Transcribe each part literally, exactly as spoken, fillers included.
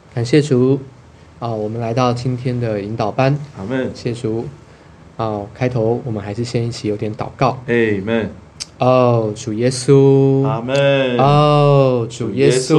感谢主啊，我们来到今天的引导班。 阿门。 谢主啊，开头我们还是先一起有点祷告。 阿门。 哦，主耶稣。 阿门。 哦，主耶稣。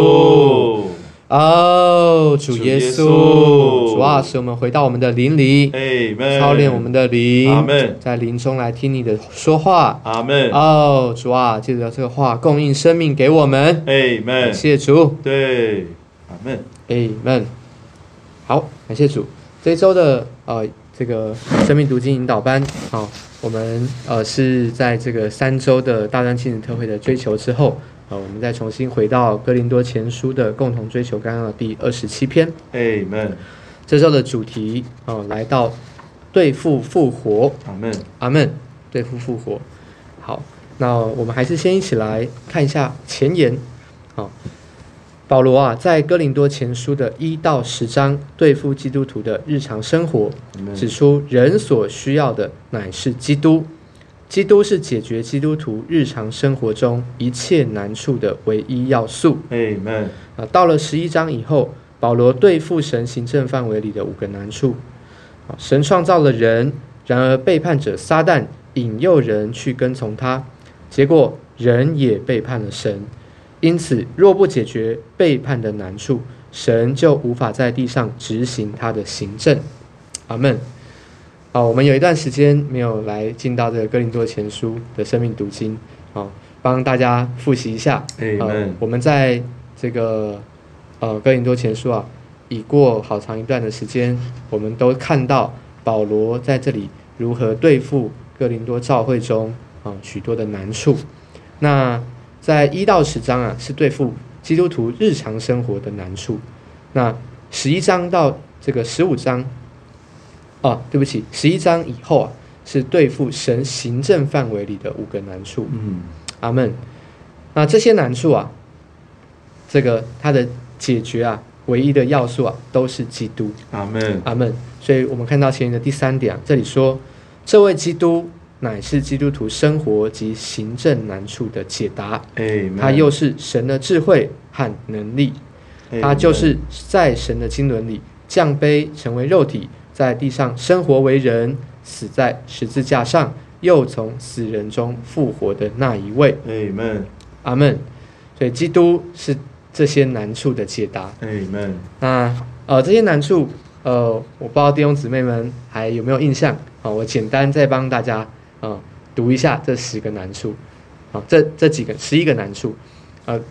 哦，主耶稣。主啊，使我们回到我们的灵里，操练我们的灵。 阿门。 在灵中来听你的说话。 阿门。 哦，主啊，借着这个话供应生命给我们。 阿门。 感谢主。 对。阿门。 Amen。好，感谢主。这一周的呃这个生命读经引导班，好、哦，我们呃是在这个三周的大专亲子特会的追求之后，呃，我们再重新回到哥林多前书的共同追求，刚刚的第二十七篇。 Amen。 这周的主题哦，来到对付复活。 阿门。 阿门。对付复活。好，那我们还是先一起来看一下前言。好、哦。保罗啊，在哥林多前书的一到十章对付基督徒的日常生活，指出人所需要的乃是基督，基督是解决基督徒日常生活中一切难处的唯一要素。 Amen。 啊，到了十一章以后，保罗对付神行政范围里的五个难处。啊，神创造了人，然而背叛者撒旦引诱人去跟从他，结果人也背叛了神。因此，若不解决背叛的难处，神就无法在地上执行他的行政。阿们。好，我们有一段时间没有来进到这个哥林多前书的生命读经，好，帮大家复习一下。呃、我们在这个呃哥林多前书啊，已过好长一段的时间，我们都看到保罗在这里如何对付哥林多教会中啊许多的难处。那在一到十章啊，是对付基督徒日常生活的难处。那十一章到这个十五章，哦，对不起，十一章以后啊，是对付神行政范围里的五个难处。 嗯， 阿们。那这些难处啊，这个它的解决啊，唯一的要素啊，都是基督。 阿们。 阿们。所以我们看到前面的第三点啊，这里说，这位基督乃是基督徒生活及行政难处的解答，他又是神的智慧和能力，他就是在神的经纶里降卑成为肉体，在地上生活为人，死在十字架上，又从死人中复活的那一位。阿们。所以基督是这些难处的解答。那呃这些难处，呃我不知道弟兄姊妹们还有没有印象？好，我简单再帮大家。啊、嗯，读一下这十个难处，啊，这这几个十一个难处，呃，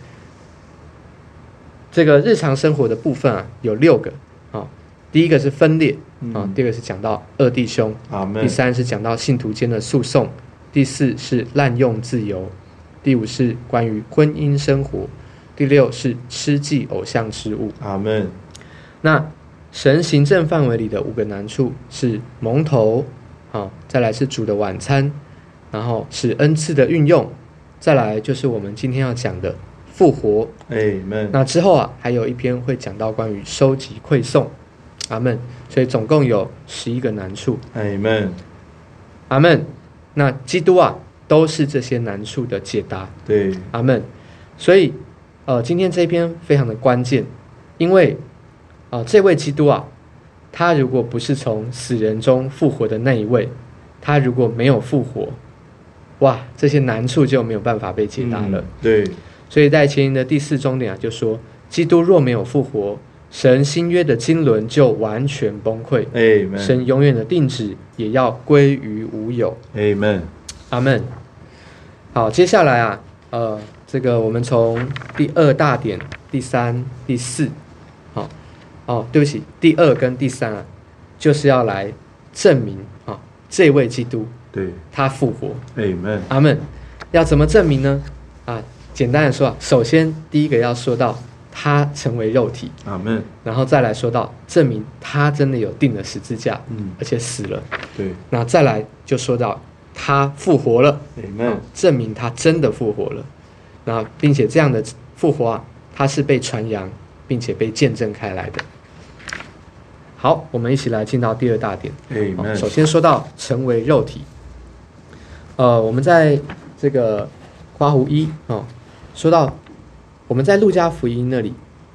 这个日常生活的部分啊有六个，啊，第一个是分裂，啊，第二个是讲到二弟兄，第三是讲到信徒间的诉讼，第四是滥用自由，第五是关于婚姻生活，第六是吃祭偶像之物。 阿们。 那神行政范围里的五个难处是蒙头。好，再来是主的晚餐，然后是恩赐的运用，再来就是我们今天要讲的复活。 Amen。 那之后啊，还有一篇会讲到关于收集馈送。阿们。所以总共有十一个难处。 Amen。 阿们。那基督啊，都是这些难处的解答。 对。 阿们。所以呃，今天这一篇非常的关键，因为啊、呃，这位基督啊。他如果不是从死人中复活的那一位，他如果没有复活，哇，这些难处就没有办法被解答了。 嗯、对， 所以在前言的第四中点啊，就說基督若沒有復活，神新約的經綸就完全崩潰， Amen。 神永遠的定旨也要歸於無有。 Amen。 阿們。好，接下來啊，呃，這個我們從第二大點、第三、第四，好。哦，對不起，第二跟第三啊，就是要來證明啊、哦，這位基督， 對， 他復活。 Amen。 阿們。要怎麼證明呢？啊，簡單的說啊，首先第一個要說到他成為肉體。 阿們。然後再來說到證明他真的有釘了十字架，嗯，而且死了。 對。那再來就說到他復活了。 Amen。 證明他真的復活了。那並且這樣的復活啊，他是被傳揚並且被見證開來的。好，我們一起來進到第二大點。 Amen。 首先說到成為肉體，呃，我們在這個括弧一哦，說到我們在路加福音那裡哦，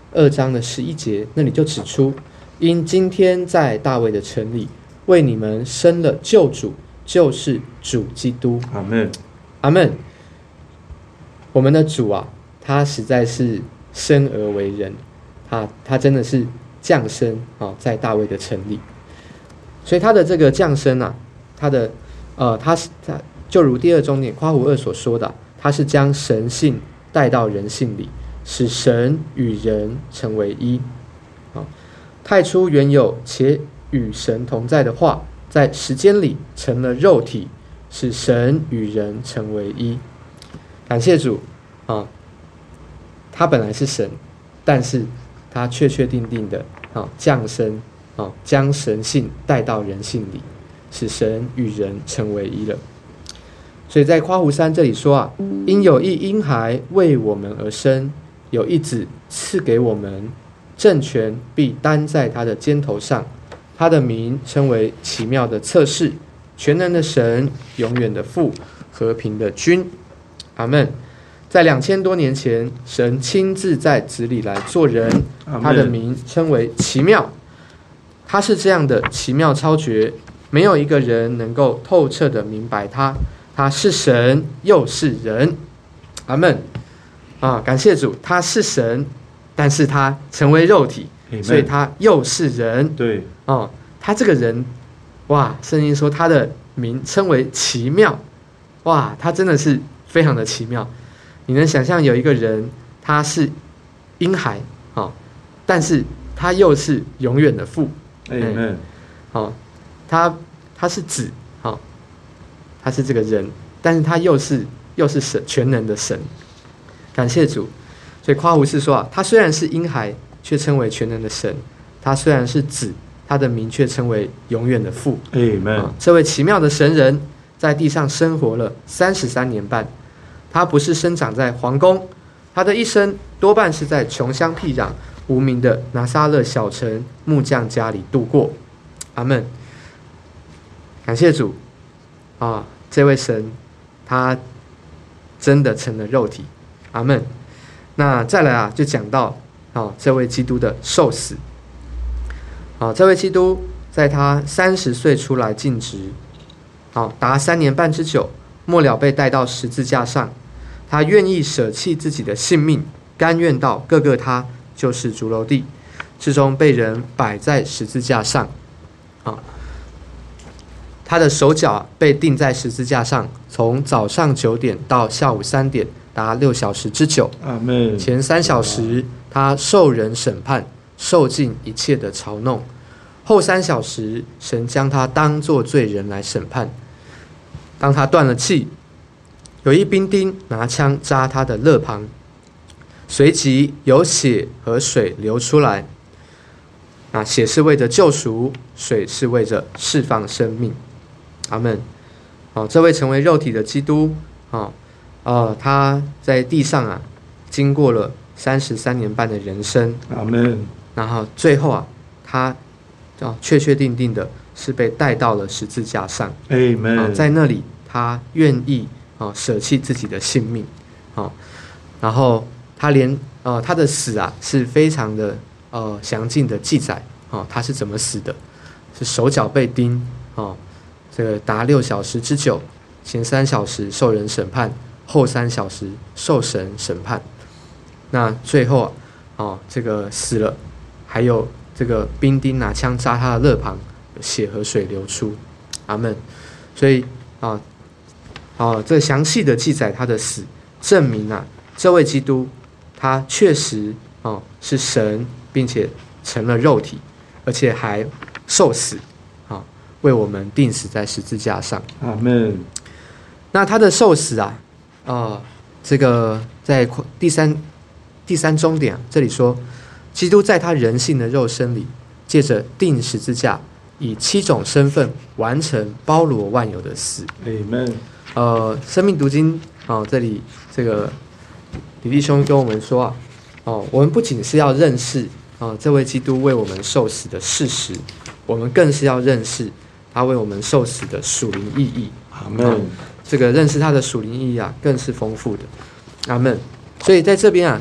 二章的十一节那里就指出，因今天在大卫的城里为你们生了救主，就是主基督。 阿们， 阿们。我们的主啊，他实在是生而为人，他他真的是降生啊，在大卫的城里。所以他的这个降生啊，他的呃，他是他就如第二中点夸胡二所说的，他是将神性带到人性里，使神与人成为一。啊，太初原有且与神同在的话，在时间里成了肉体，使神与人成为一。感谢主啊，他本来是神，但是他确确定定的啊降生啊，将神性带到人性里，使神与人成为一了。所以在夸胡三这里说啊，因有一婴孩为我们而生，有一子赐给我们，政权必担在他的肩头上，他的名称为奇妙的策士，全能的神，永远的父，和平的君。阿们。在两千多年前，神亲自在子里来做人，他的名称为奇妙。他是这样的奇妙超绝，没有一个人能够透彻的明白他。他是神，又是人。阿们。啊，感谢主，他是神，但是他成为肉体，所以他又是人。 对， 哦，他这个人，哇，圣经说他的名称为奇妙，哇，他真的是非常的奇妙。你能想象有一个人，他是婴孩，哦，但是他又是永远的父。 Amen。 哦，他他是子，哦，他是这个人，但是他又是又是神，全能的神。感谢主。所以夸胡是说啊，他虽然是婴孩，却称为全能的神；他虽然是子，他的名却称为永远的父。 Amen。 哦，这位奇妙的神人，在地上生活了三十三年半。他不是生长在皇宫，他的一生多半是在穷乡僻壤、无名的拿撒勒小城木匠家里度过。阿们。感谢主啊，这位神他真的成了肉体。阿们。那再来啊，就讲到啊，这位基督的受死。啊，这位基督在他三十岁出来尽职，好达三年半之久。末了被带到十字架上，他愿意舍弃自己的性命，甘愿到各个他就是竹楼地，最终被人摆在十字架上。啊，他的手脚被钉在十字架上，从早上九点到下午三点，达六小时之久。 阿们。 前三小时他受人审判，受尽一切的嘲弄；后三小时，神将他当作罪人来审判。当他断了气，有一兵丁拿枪扎他的肋旁，随即有血和水流出来。那血是为着救赎，水是为着释放生命。阿们。哦，这位成为肉体的基督，哦，呃，他在地上啊，经过了三十三年半的人生。 阿们。 然后最后啊，他哦，确确定定的是被带到了十字架上。 Amen。 哦，在那里他愿意哦舍弃自己的性命。哦，然后他连呃他的死啊是非常的呃详尽的记载。哦，他是怎么死的？是手脚被钉。哦，这个达六小时之久，前三小时受人审判，后三小时受神审判。那最后啊，哦，这个死了，还有这个兵丁拿枪扎他的肋旁，有血和水流出。阿们。所以啊，啊，这详细的记载他的死，证明啊，这位基督他确实哦是神，并且成了肉体，而且还受死，啊，为我们钉死在十字架上。 阿们。 那他的受死啊，啊，这个在第三第三终点啊，这里说，基督在他人性的肉身里，借着钉十字架，以七种身份完成包罗万有的死。 Amen。 呃，生命读经哦，这里这个李弟兄跟我们说啊，哦，我们不仅是要认识啊这位基督为我们受死的事实，我们更是要认识他为我们受死的属灵意义。 阿们。 这个认识他的属灵意义啊，更是丰富的。阿们。所以在这边啊，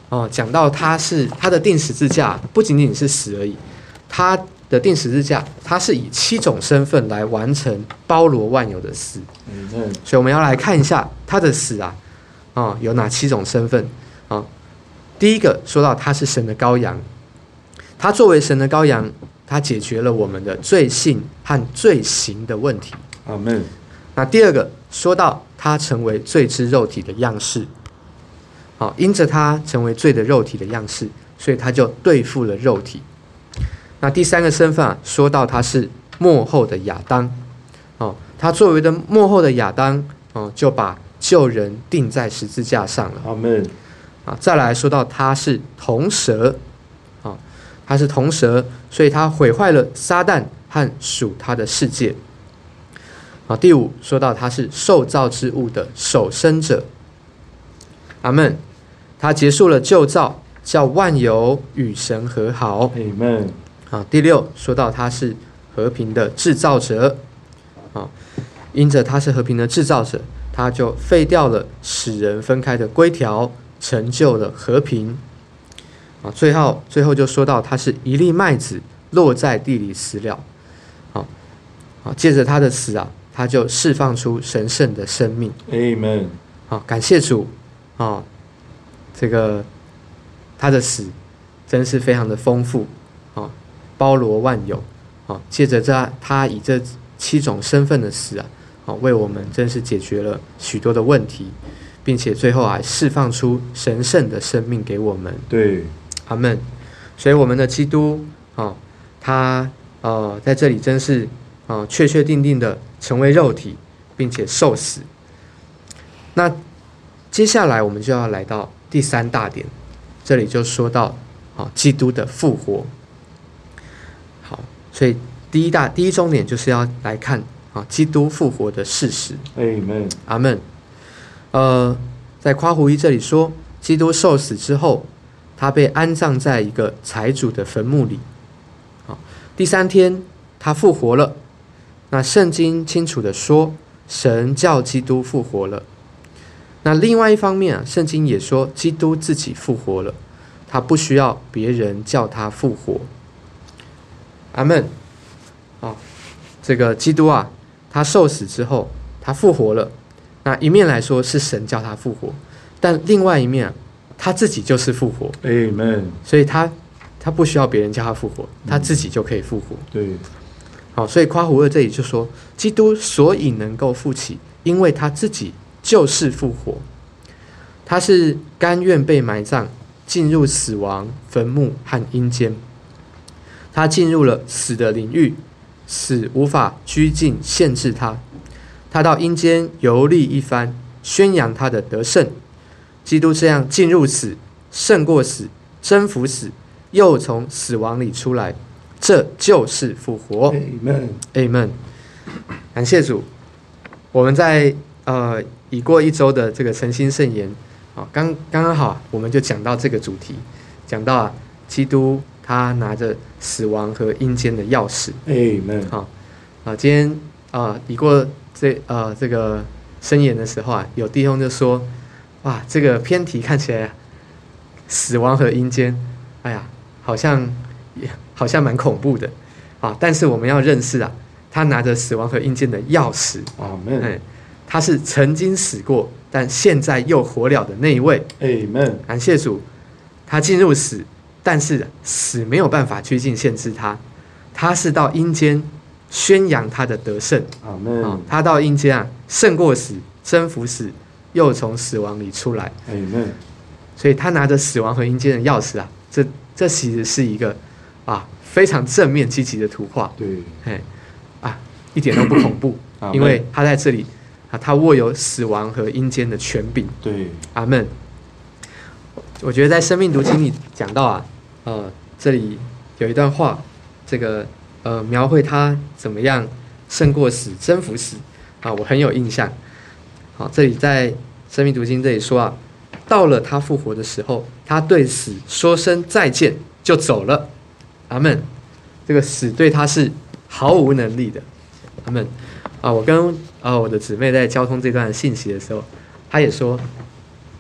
哦，讲到他是他的钉十字架，不仅仅是死而已，他的钉十字架，他是以七种身份来完成包罗万有的死。 嗯， 所以我们要来看一下他的死啊，哦，有哪七种身份啊？第一个说到他是神的羔羊，他作为神的羔羊，他解决了我们的罪性和罪行的问题。 阿们。 那第二个说到他成为罪之肉体的样式，好，因着他成为罪的肉体的样式，所以他就对付了肉体。那第三个身份啊，说到他是末后的亚当，哦，他作为的末后的亚当，哦，就把救人钉在十字架上了。 阿们。 啊，再来说到他是铜蛇，啊，他是铜蛇，所以他毁坏了撒旦和属他的世界。啊，第五说到他是受造之物的守生者。阿们。他结束了旧造，叫万有与神和好。 阿们。 啊，第六说到他是和平的制造者。啊，因着他是和平的制造者，他就废掉了使人分开的规条，成就了和平。啊，最后最后就说到他是一粒麦子落在地里死了。好，啊，借着他的死啊，他就释放出神圣的生命。 Amen。 好，感谢主。啊，这个他的死真是非常的丰富，啊，包罗万有。啊，借着这他以这七种身份的死啊，啊，为我们真是解决了许多的问题。并且最后还释放出神圣的生命给我们。 对， 阿们。所以我们的基督啊，他呃在这里真是啊确确定定的成为肉体，并且受死。那接下来我们就要来到第三大点，这里就说到啊基督的复活。好，所以第一大第一重点就是要来看啊基督复活的事实。 Amen。 阿们。呃，在夸胡一这里说，基督受死之后，他被安葬在一个财主的坟墓里。好，第三天他复活了。那圣经清楚的说，神叫基督复活了。那另外一方面啊，圣经也说，基督自己复活了，他不需要别人叫他复活。阿们。好，这个基督啊，他受死之后，他复活了。那一面来说是神叫他复活，但另外一面、啊、他自己就是复活。 Amen。 所以他他不需要别人叫他复活，他自己就可以复活。 嗯、对， 好，所以夸胡二这里就说，基督所以能够复起，因为他自己就是复活。他是甘愿被埋葬，进入死亡、坟墓和阴间。他进入了死的领域，死无法拘禁限制他。他到阴间游历一番，宣扬他的得胜。基督这样进入死，胜过死，征服死，又从死亡里出来，这就是复活。 Amen。 Amen。感谢主。我们在呃已过一周的这个诚心圣言，啊，刚刚刚好我们就讲到这个主题，讲到啊，基督他拿着死亡和阴间的钥匙。 Amen。 好，啊，今天啊已过。这呃，这个申言的时候啊，有弟兄就说：“哇，这个偏题看起来，死亡和阴间，哎呀，好像好像蛮恐怖的啊。但是我们要认识啊，他拿着死亡和阴间的钥匙， 阿门。 哎，他是曾经死过，但现在又活了的那一位。 Amen。 感谢主，他进入死，但是死没有办法拘禁限制他，他是到阴间。”宣扬他的得胜， 阿门。 他到阴间啊，胜过死，征服死，又从死亡里出来。 阿门。 所以他拿着死亡和阴间的钥匙啊，这这其实是一个啊非常正面积极的图画。 对， 哎啊，一点都不恐怖，因为他在这里啊，他握有死亡和阴间的权柄。 对， 阿门。我觉得在生命读经里讲到啊，呃，这里有一段话，这个。呃，描绘他怎么样胜过死、征服死啊，我很有印象。好，这里在《生命读经》这里说啊，到了他复活的时候，他对死说声再见就走了。阿们。这个死对他是毫无能力的。阿们。啊，我跟啊我的姊妹在交通这段信息的时候，她也说，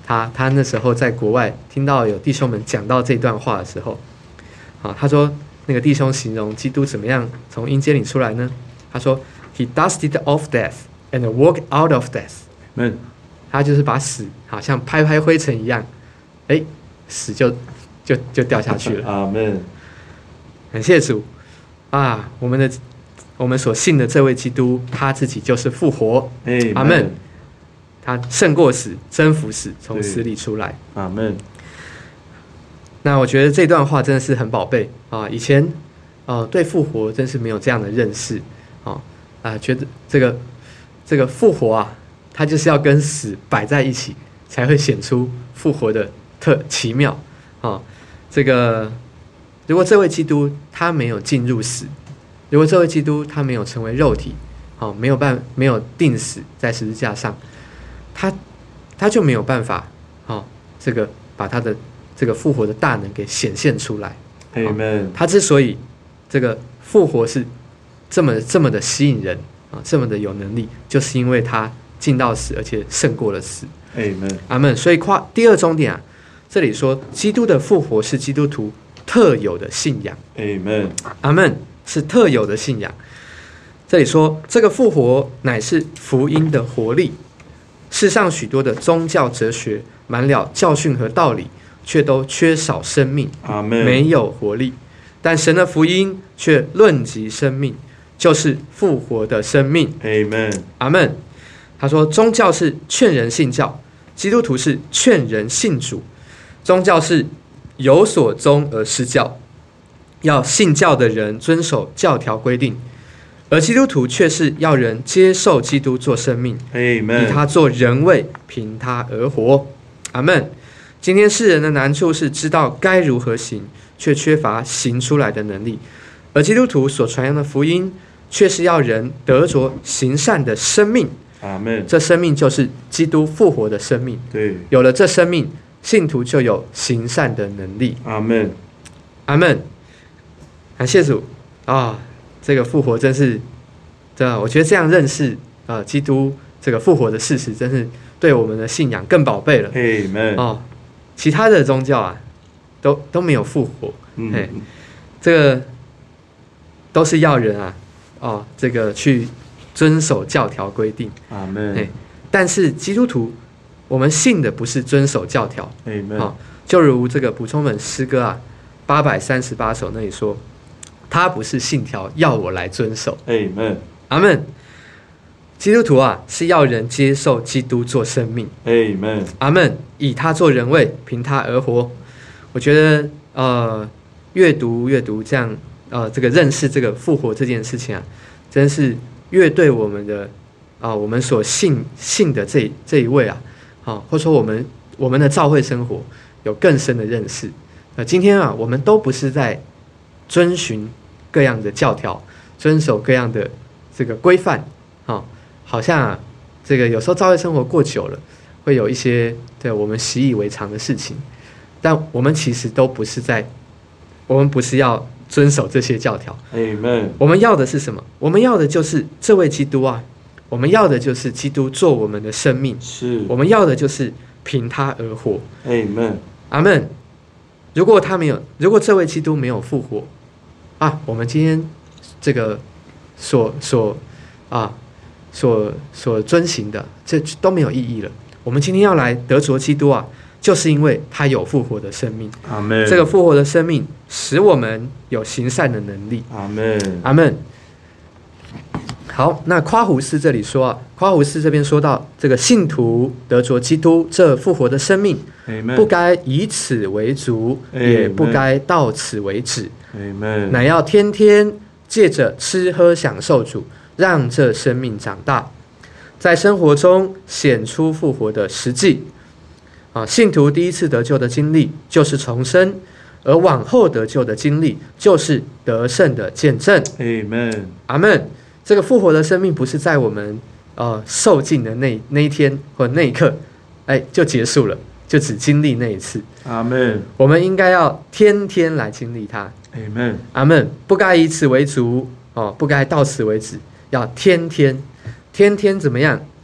他他那时候在国外听到有弟兄们讲到这段话的时候，啊，他说那个弟兄形容基督怎么样从阴间里出来呢？他说 He dusted off death and walked out of death。 嗯， 他就是把死好像拍拍灰尘一样，哎，死就就就掉下去了。 阿门。 感谢主啊！我们的我们所信的这位基督，他自己就是复活。阿门。他胜过死，征服死，从死里出来。 阿门。 那我觉得这段话真的是很宝贝啊！以前呃对复活真是没有这样的认识啊啊，觉得这个这个复活啊，它就是要跟死摆在一起，才会显出复活的特奇妙啊！这个如果这位基督他没有进入死，如果这位基督他没有成为肉体，啊，没有办没有钉死在十字架上，他他就没有办法啊，这个把他的这个复活的大能给显现出来。 Amen。 他之所以这个复活是这么这么的吸引人啊，这么的有能力，就是因为他进到死，而且胜过了死。 Amen。 阿们。所以夸第二重点啊，这里说基督的复活是基督徒特有的信仰。 Amen。 阿们，是特有的信仰。这里说这个复活乃是福音的活力。世上许多的宗教哲学满了教训和道理，却都缺少生命，没有活力。但神的福音却论及生命，就是复活的生命。 Amen。 阿们。他说宗教是劝人信教，基督徒是劝人信主。宗教是有所宗而失教，要信教的人遵守教条规定，而基督徒却是要人接受基督做生命， Amen。 以他做人位，凭他而活。阿们。今天世人的难处是知道该如何行，却缺乏行出来的能力，而基督徒所传扬的福音却是要人得着行善的生命。 阿们。 这生命就是基督复活的生命。 对， 有了这生命，信徒就有行善的能力。 阿们。 阿们。感谢主啊！这个复活真是，对啊，我觉得这样认识啊，基督这个复活的事实，真是对我们的信仰更宝贝了。 Amen。 哦，其他的宗教啊，都都没有复活。 嗯， 这个都是要人啊，哦，这个去遵守教条规定。 阿们。 但是基督徒，我们信的不是遵守教条。 Amen。 哦，就如这个补充本诗歌啊，八百三十八首那里说，他不是信条，要我来遵守。 Amen。 阿们。基督徒啊，是要人接受基督做生命。 Amen。 阿们。以他做人位，凭他而活。我觉得呃，阅读阅读这样呃，这个认识这个复活这件事情啊，真是越对我们的啊、呃，我们所信信的这这一位啊，啊，或者说我们我们的教会生活有更深的认识。呃，今天啊，我们都不是在遵循各样的教条，遵守各样的这个规范啊，好像啊，这个有时候教会生活过久了，会有一些对我们习以为常的事情，但我们其实都不是在，我们不是要遵守这些教条。 Amen。 我们要的是什么？我们要的就是这位基督啊！我们要的就是基督做我们的生命， 是我们要的就是凭他而活。 Amen。 阿们。如果他没有，如果这位基督没有复活啊，我们今天这个所所啊所所遵行的，这都没有意义了。我们今天要来得着基督啊，就是因为他有复活的生命。 阿们。 这个复活的生命使我们有行善的能力。 阿们。 阿们。好，那夸胡斯这里说啊，夸胡斯这边说到这个信徒得着基督这复活的生命， Amen。 不该以此为足， Amen。 也不该到此为止， Amen。 乃要天天借着吃喝享受主，让这生命长大，在生活中显出复活的实际。啊，信徒第一次得救的经历就是重生，而往后得救的经历就是得胜的见证。 Amen。 阿们。这个复活的生命不是在我们呃受尽的那那一天或那一刻，哎，就结束了，就只经历那一次。 阿们。 我们应该要天天来经历它。 Amen。 阿们。不该以此为足哦，不该到此为止，要天天天天怎么样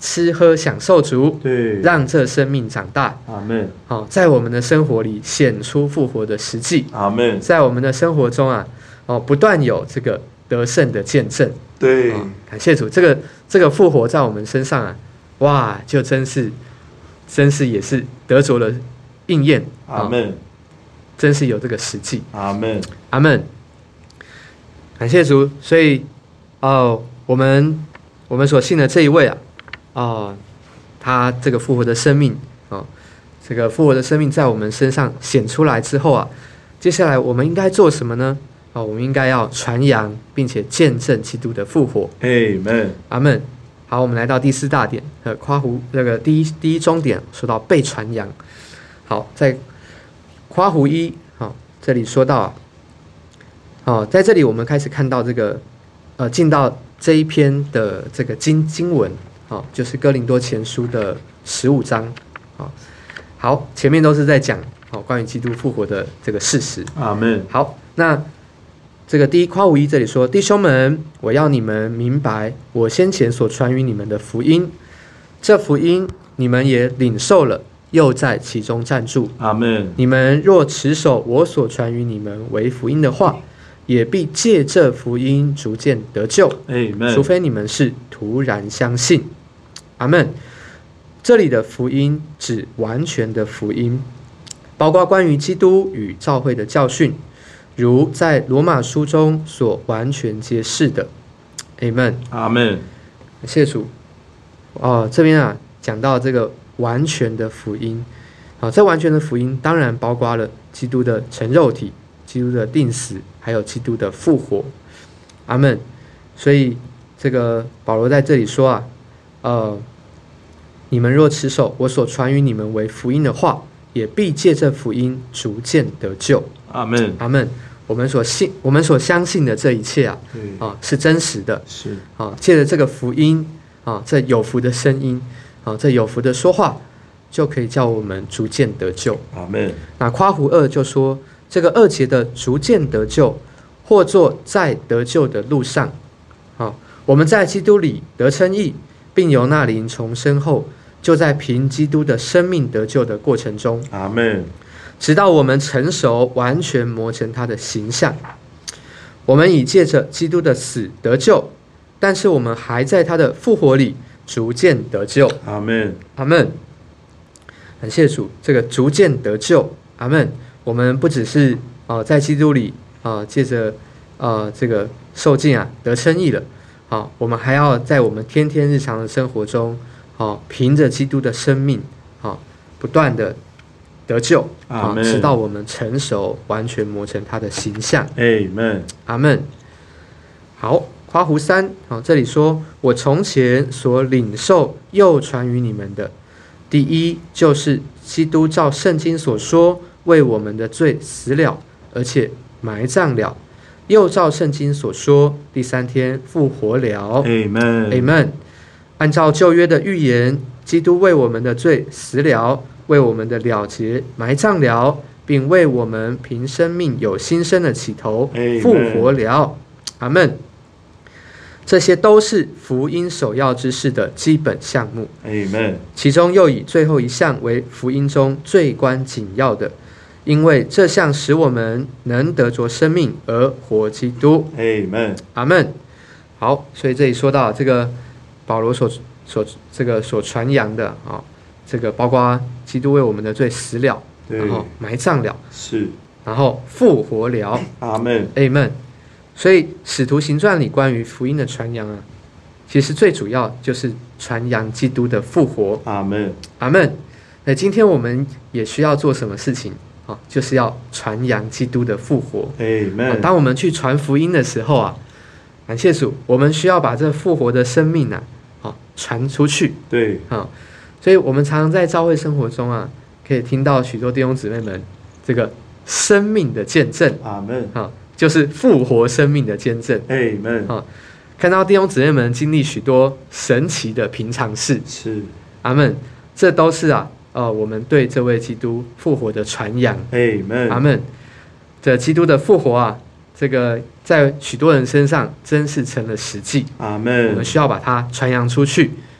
吃喝享受足， 对， 让这生命长大。 阿门， 好、在我们的生活里显出复活的实际， 阿门， 在我们的生活中啊，哦，不断有这个得胜的见证。 对， 哦、感谢主，这个这个复活在我们身上啊，哇，就真是真是也是得着了应验。 阿门， 哦，真是有这个实际。 阿门， 阿门。感谢主，所以哦，我们我们所信的这一位啊，哦，他这个复活的生命哦，这个复活的生命在我们身上显出来之后啊，接下来我们应该做什么呢？哦，我们应该要传扬并且见证基督的复活。 阿门， 阿门。好，我们来到第四大点，呃，夸胡那个第一第一中点说到被传扬。好，在夸胡一，好、哦，这里说到啊。哦，在这里我们开始看到这个，呃，进到这一篇的这个经经文，哦，就是哥林多前书的十五章，哦，好，前面都是在讲哦关于基督复活的这个事实。 阿门。 好，那这个第一夸五一这里说，弟兄们，我要你们明白我先前所传于你们的福音，这福音你们也领受了，又在其中站住。 阿门。 你们若持守我所传于你们为福音的话，也必借这福音逐渐得救，除非你们是突然相信。阿们。这里的福音指完全的福音，包括关于基督与教会的教训，如在罗马书中所完全揭示的。Amen。 阿们。 谢主。哦，这边啊讲到这个完全的福音，好、哦，这完全的福音当然包括了基督的成肉体、基督的定死，还有基督的复活。阿们。所以这个保罗在这里说啊，呃，你们若持守我所传于你们为福音的话，也必借这福音逐渐得救。 阿们。 阿们。我们所信、我们所相信的这一切啊，啊是真实的， 是啊，借着这个福音啊，这有福的声音啊，这有福的说话，就可以叫我们逐渐得救。 阿们。 那夸胡二就说，这个二节的逐渐得救，或作在得救的路上。啊，我们在基督里得称义，并由那灵重生后，就在凭基督的生命得救的过程中。 阿们。 直到我们成熟，完全磨成他的形象。我们已借着基督的死得救，但是我们还在他的复活里逐渐得救。 阿们。 阿们。感谢主，这个逐渐得救。阿们。我们不只是、呃、在基督里啊、呃，借着呃这个受尽啊得称义了，好、呃，我们还要在我们天天日常的生活中，好、呃，凭着基督的生命，好、呃，不断的得救，啊，直到我们成熟，完全磨成他的形象。 Amen。 阿们。好，夸胡三，好，这里说，我从前所领受又传于你们的，第一就是基督照圣经所说，为我们的罪死了，而且埋葬了，又照圣经所说，第三天复活了。 Amen。 Amen。按照旧约的预言，基督为我们的罪死了，为我们的了结埋葬了，并为我们凭生命有新生的起头复活了。阿们。这些都是福音首要之事的基本项目。 Amen。 其中又以最后一项为福音中最关紧要的，因为这项使我们能得着生命而活基督。 Amen。 阿们。好，所以这里说到这个保罗所所这个所传扬的啊、哦，这个包括基督为我们的罪死了，然后埋葬了， 是， 然后复活了。 阿们。 Amen。所以使徒行传里关于福音的传扬啊，其实最主要就是传扬基督的复活。 阿们。 阿们。那今天我们也需要做什么事情啊？就是要传扬基督的复活。 Amen。 当我们去传福音的时候啊，感谢主，我们需要把这复活的生命啊，啊传出去。 对， 啊，所以我们常常在教会生活中啊，可以听到许多弟兄姊妹们这个生命的见证。 阿们。 啊，就是复活生命的见证。 Amen。 啊，看到弟兄姊妹们经历许多神奇的平常事。 是。 阿们。这都是啊，呃，我们对这位基督复活的传扬。 Amen。 阿们。这基督的复活啊，这个在许多人身上真是成了实际。 阿们。 我们需要把它传扬出去，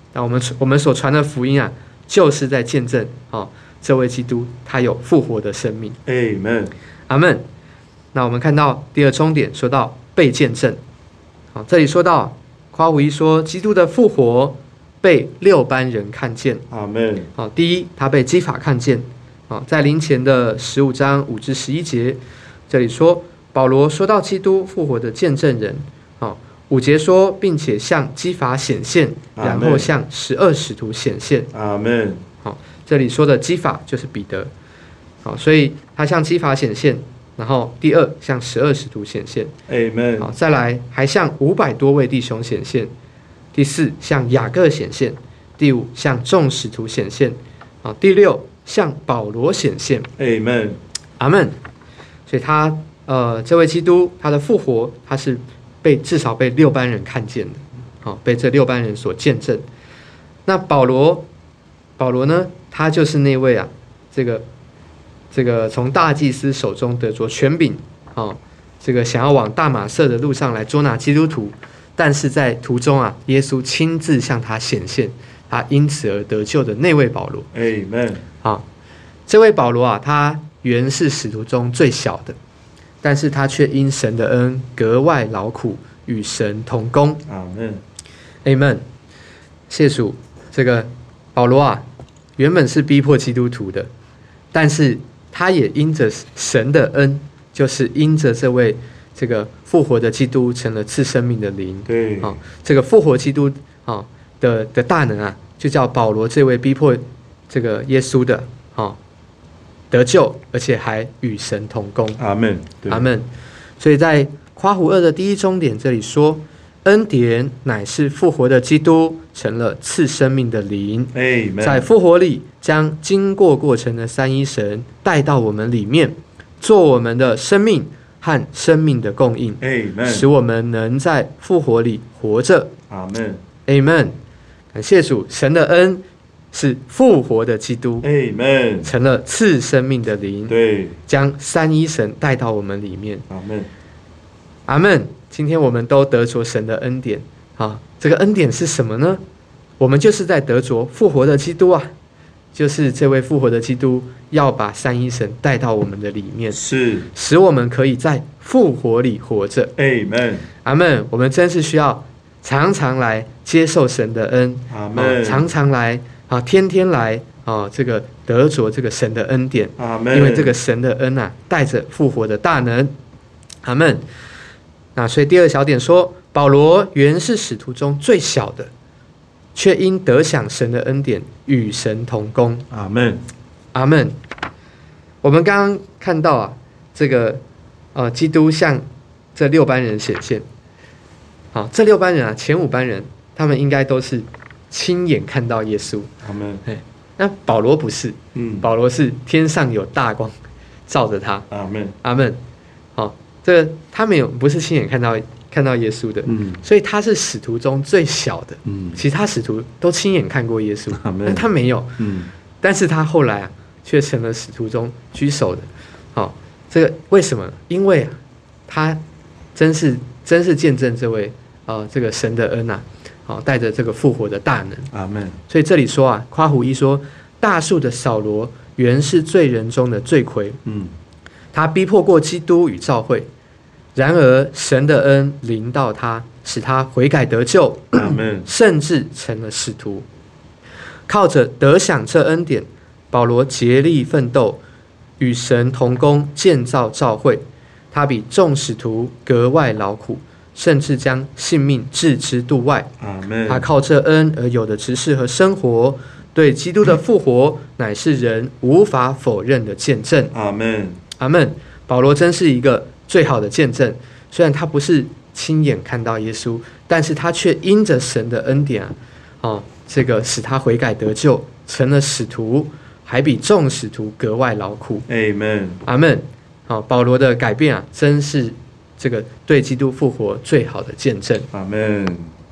那我们我们所传的福音啊，就是在见证哦，这位基督他有复活的生命。 Amen， 阿们。那我们看到第二重点，说到被见证。好，这里说到夸胡一说，基督的复活被六班人看见。 阿门。 好，第一，他被基法看见。好，在林前的十五章五至十一节，这里说保罗说到基督复活的见证人。好，五节说，并且向基法显现，然后向十二使徒显现。 阿门。 好，这里说的基法就是彼得。好，所以他向基法显现。然后第二，向十二使徒显现。 Amen。 好，再来还向五百多位弟兄显现。第四，向雅各显现。第五，向众使徒显现。好，第六，向保罗显现。 Amen。 阿们。所以他呃，这位基督他的复活，他是被至少被六班人看见的。好，被这六班人所见证。那保罗，保罗呢？他就是那位啊，这个。这个从大祭司手中得着权柄，哦，这个想要往大马色的路上来捉拿基督徒，但是在途中啊，耶稣亲自向他显现，他因此而得救的那位保罗。 Amen。 好，这位保罗啊，他原是使徒中最小的，但是他却因神的恩格外劳苦，与神同工。 阿门。 Amen。谢主，这个保罗啊，原本是逼迫基督徒的，但是他也因着神的恩，就是因着这位这个复活的基督成了赐生命的灵。 对， 哦，这个复活基督哦的的大能啊，就叫保罗这位逼迫这个耶稣的哦得救，而且还与神同工。 阿门， 阿门。所以在夸胡二的第一终点这里说，恩典乃是复活的基督成了赐生命的灵， Amen。 在复活里将经过过程的三一神带到我们里面，做我们的生命和生命的供应， Amen。 使我们能在复活里活着。 阿门。 Amen。感谢主，神的恩是复活的基督 Amen。 成了赐生命的灵， 对， 将三一神带到我们里面。 阿门。 阿们。今天我们都得着神的恩典啊，这个恩典是什么呢？我们就是在得着复活的基督啊，就是这位复活的基督要把三一神带到我们的里面， 是使我们可以在复活里活着。 Amen。 阿们。我们真是需要常常来接受神的恩， 阿门。 常常来啊，天天来啊，这个得着这个神的恩典。 阿门。 因为这个神的恩啊，带着复活的大能。阿们。那所以第二小点说，保罗原是使徒中最小的，却因得享神的恩典，与神同工。 阿门。 阿们。我们刚刚看到啊，这个呃，基督向这六班人显现。好，这六班人啊，前五班人，他们应该都是亲眼看到耶稣。 阿门。 那保罗不是， 嗯， 保罗是天上有大光照着他。 阿门。 阿们。好，这个他没有不是亲眼看到看到耶稣的， 嗯， 所以他是使徒中最小的。 嗯， 其他使徒都亲眼看过耶稣，但他没有。 嗯， 但是他后来啊，却成了使徒中居首的。好，这个为什么？因为啊，他真是真是见证这位啊、呃、这个神的恩啊，好，带着这个复活的大能。 阿门。 所以这里说啊，夸胡一说，大数的扫罗原是罪人中的罪魁。 嗯。 他逼迫过基督与教会，然而神的恩临到他，使他悔改得救，甚至成了使徒。靠着得享这恩典，保罗竭力奋斗，与神同工，建造教会。他比众使徒格外劳苦，甚至将性命置之度外。他靠这恩而有的职事和生活，对基督的复活乃是人无法否认的见证。 阿门。 阿们。保罗真是一个最好的见证，虽然他不是亲眼看到耶稣，但是他却因着神的恩典啊，哦，这个使他悔改得救，成了使徒，还比众使徒格外劳苦。 Amen。 阿们。好，保罗的改变啊，真是这个对基督复活最好的见证。 阿们。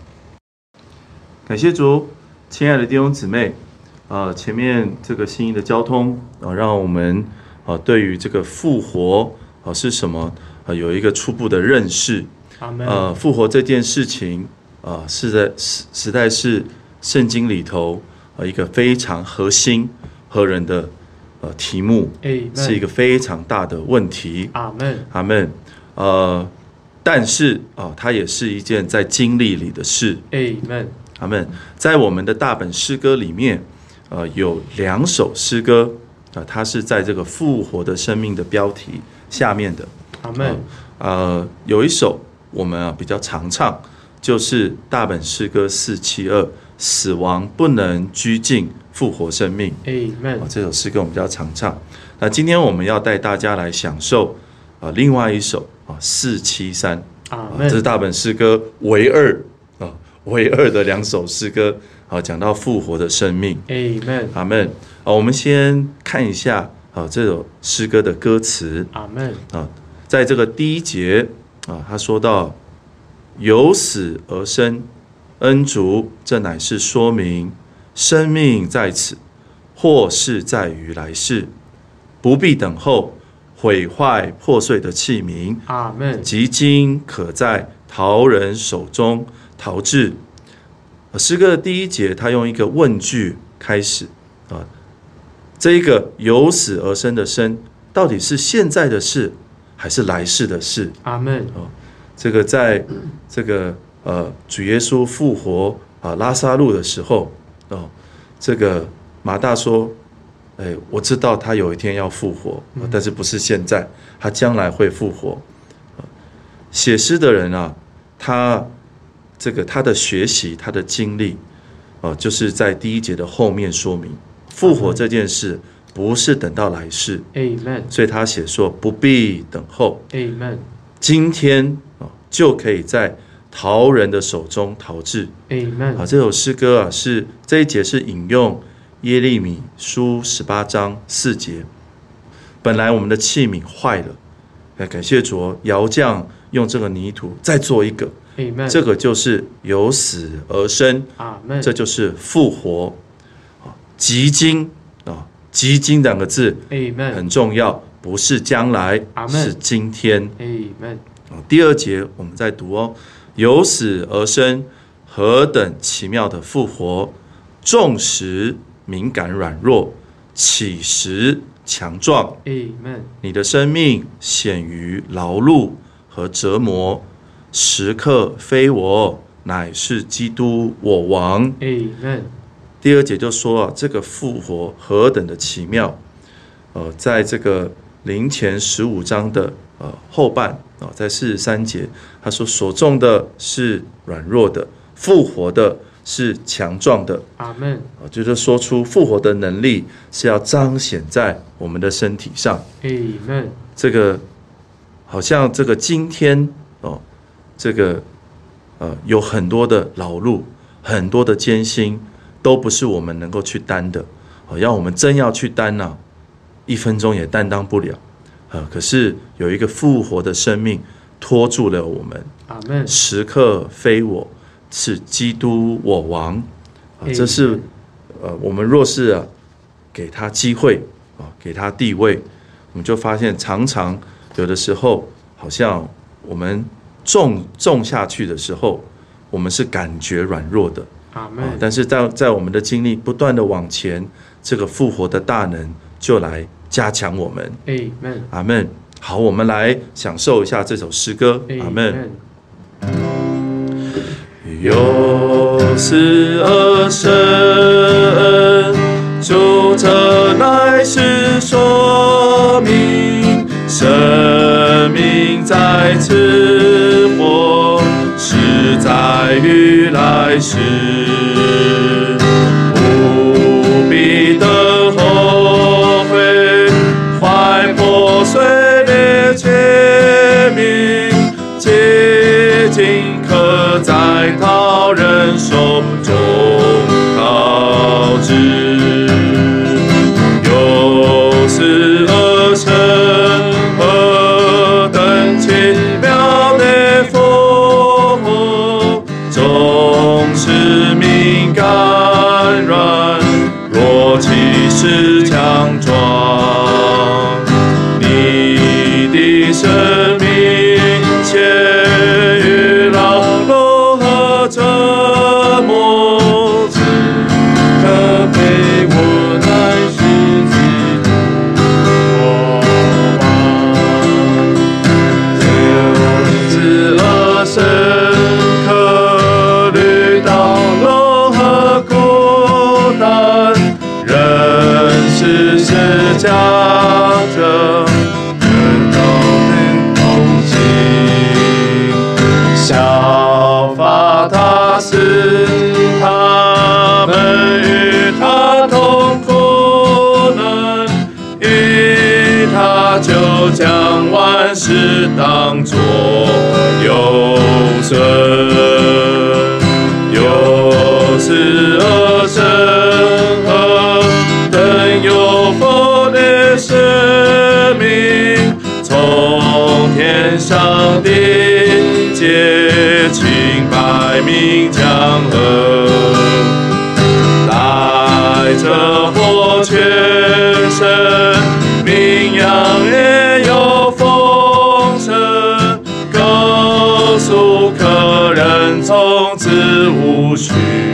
感谢主，亲爱的弟兄姊妹，呃，前面这个信义的交通啊、呃，让我们啊、呃、对于这个复活啊、呃、是什么啊、呃、有一个初步的认识。 阿们。 呃，复活这件事情啊、呃，是在实实在是圣经里头呃一个非常核心核人的呃题目，是一个非常大的问题。 阿门， 阿门。呃，但是啊、呃，它也是一件在经历里的事。 阿门， 阿门。在我们的大本诗歌里面，呃，有两首诗歌啊、呃，它是在这个复活的生命的标题下面的。 阿门。 呃，有一首我们啊比较常唱，就是大本诗歌四七二，死亡不能拘禁复活生命。 Amen。 这首诗歌我们比较常唱。那今天我们要带大家来享受啊、呃、另外一首啊四七三，啊这是大本诗歌唯二啊唯二的两首诗歌啊，讲到复活的生命。 Amen。 阿门。啊，我们先看一下啊这首诗歌的歌词。 阿门。 啊。在这个第一节啊，他说到由死而生，恩主，这乃是说明生命在此，或是在于来世，不必等候毁坏破碎的器皿。 阿们。 即今可在陶人手中陶制。诗歌的第一节，他用一个问句开始啊，这一个由死而生的生，到底是现在的事？还是来世的事。 阿们。 哦，这个在这个呃主耶稣复活啊拉撒路的时候，哦，这个马大说，哎，我知道他有一天要复活，嗯、但是不是现在，他将来会复活。写诗的人啊，他这个他的学习，他的经历，哦，就是在第一节的后面说明复活这件事。不是等到来世 ，Amen。 所以他写说不必等候 ，Amen。 今天就可以在陶人的手中陶制 ，Amen。 啊，这首诗歌啊是这一节是引用耶利米书十八章四节。本来我们的器皿坏了，感谢主，窑匠用这个泥土再做一个 ，Amen。这个就是由死而生， 阿门。 这就是复活，即今啊。即今两个字很重要，不是将来，是今天。第二节我们再读哦，由死而生，何等奇妙的复活！纵使敏感软弱，岂时强壮。你的生命显于劳碌和折磨，时刻非我，乃是基督我王。第二节就说啊，这个复活何等的奇妙！呃，在这个林前十五章的呃后半啊、呃，在四十三节，他说所种的是软弱的，复活的是强壮的。 阿们。 啊，就是说出复活的能力是要彰显在我们的身体上。 阿们。 这个好像这个今天哦，这个呃有很多的劳碌，很多的艰辛。都不是我们能够去担的，要我们真要去担呢、啊，一分钟也担当不了。可是有一个复活的生命拖住了我们。 阿们。 时刻非我，是基督我王。这是呃，我们若是啊给他机会啊，给他地位，我们就发现常常有的时候，好像我们种种下去的时候，我们是感觉软弱的。但是在在我们的经历不断的往前，这个复活的大能就来加强我们。 Amen。 阿们。好，我们来享受一下这首诗歌。阿们。由死而生，就这乃是说明生命在此，或是在于来世。在陶人手中陶制，由死而生，何等奇妙的复活！纵使敏感软弱，其实强壮。你的生命且折磨， 当作有损，由此而生何等有福的生命，从天上的洁净百名江河，带着火全身，名扬也有丰盛，告诉客人从此无需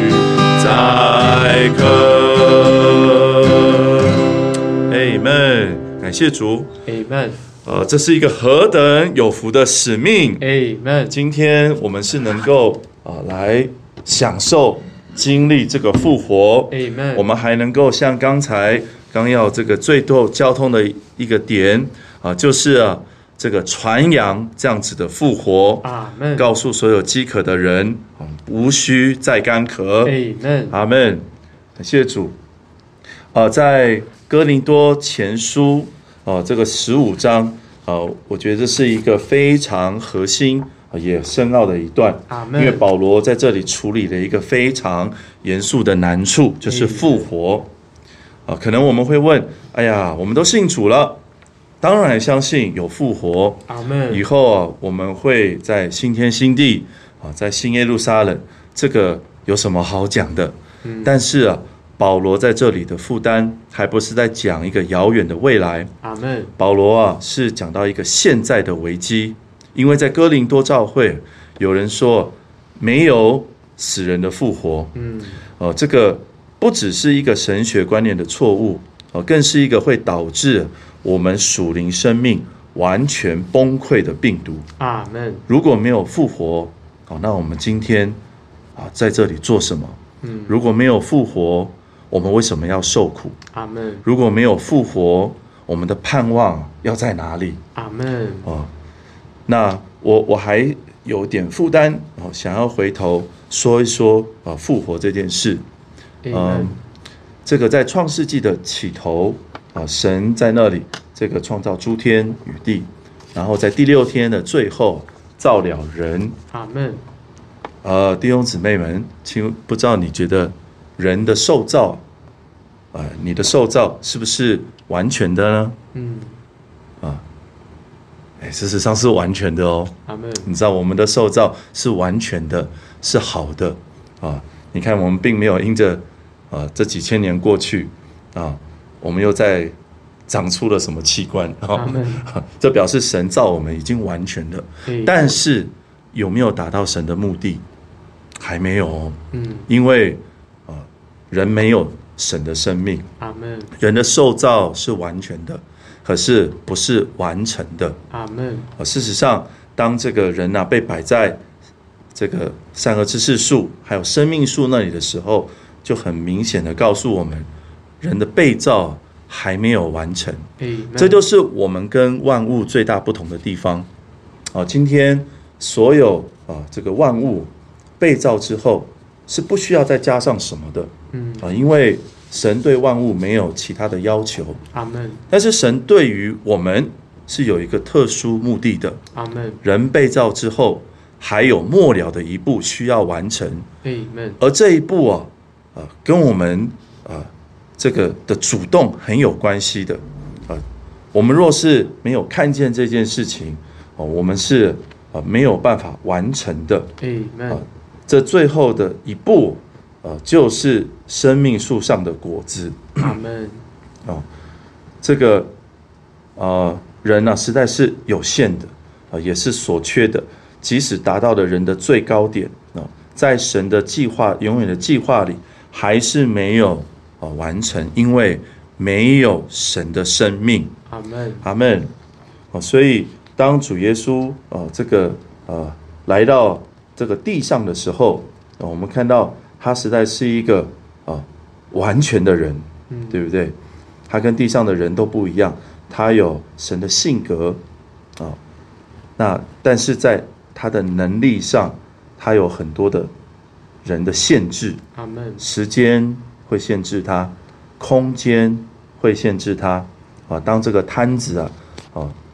再渴。Amen， 感谢主。 Amen。 呃，这是一个何等有福的使命。 Amen。 今天我们是能够啊、呃、来享受经历这个复活。 Amen。 我们还能够像刚才刚要这个最后交通的一个点啊、呃，就是啊这个传扬这样子的复活。 Amen。 告诉所有饥渴的人，嗯、无需再干渴。 Amen。 阿们。感谢主。啊、呃，在哥林多前书。哦，这个十五章，呃，我觉得这是一个非常核心也深奥的一段，因为保罗在这里处理了一个非常严肃的难处，就是复活。啊，可能我们会问，哎呀，我们都信主了，当然相信有复活，以后啊，我们会在新天新地啊，在新耶路撒冷，这个有什么好讲的？嗯、但是啊。保罗在这里的负担，还不是在讲一个遥远的未来。 阿们。 保罗啊，是讲到一个现在的危机，因为在哥林多教会，有人说没有死人的复活。嗯，哦、呃，这个不只是一个神学观念的错误，哦、呃，更是一个会导致我们属灵生命完全崩溃的病毒。 阿们。 如果没有复活，哦，那我们今天啊在这里做什么？嗯，如果没有复活，我们为什么要受苦？ 阿们。 如果没有复活，我们的盼望要在哪里？ 阿们。 哦，那我我还有点负担哦，想要回头说一说啊复活这件事。嗯、呃，这个在创世纪的起头啊，神在那里这个创造诸天与地，然后在第六天的最后造了人。 阿们。 呃，弟兄姊妹们，请不知道你觉得人的受造，呃，你的受造是不是完全的呢？嗯，啊，哎，事实上是完全的哦。 阿们。 你知道我们的受造是完全的，是好的啊。你看，我们并没有因着啊这几千年过去啊，我们又在长出了什么器官啊？这表示神造我们已经完全了，但是有没有达到神的目的？还没有哦。嗯，因为啊，人没有神的生命。 阿们。 人的受造是完全的，可是不是完成的。 阿们。 事实上，当这个人啊被摆在这个善恶知识树还有生命树那里的时候，就很明显的告诉我们，人的被造还没有完成。这就是我们跟万物最大不同的地方。啊，今天所有啊这个万物被造之后是不需要再加上什么的。嗯啊，因为神对万物没有其他的要求。 阿们。 但是神对于我们是有一个特殊目的的。 阿们。 人被造之后，还有末了的一步需要完成。 阿们。 而这一步啊，呃，跟我们呃这个的主动很有关系的。呃，我们若是没有看见这件事情，哦、呃，我们是呃没有办法完成的。 阿们。 呃，这最后的一步。呃，就是生命树上的果子。 阿们。 哦，这个呃人呢、啊，实在是有限的，呃，也是所缺的。即使达到了人的最高点，哦，在神的计划、永远的计划里，还是没有呃完成，因为没有神的生命。 阿们。 阿们。哦，所以当主耶稣呃这个呃来到这个地上的时候，呃、我们看到。他实在是一个啊完全的人，嗯，对不对？他跟地上的人都不一样，他有神的性格啊，那但是在他的能力上，他有很多的人的限制。 阿们。 时间会限制他，空间会限制他啊。当这个摊子啊啊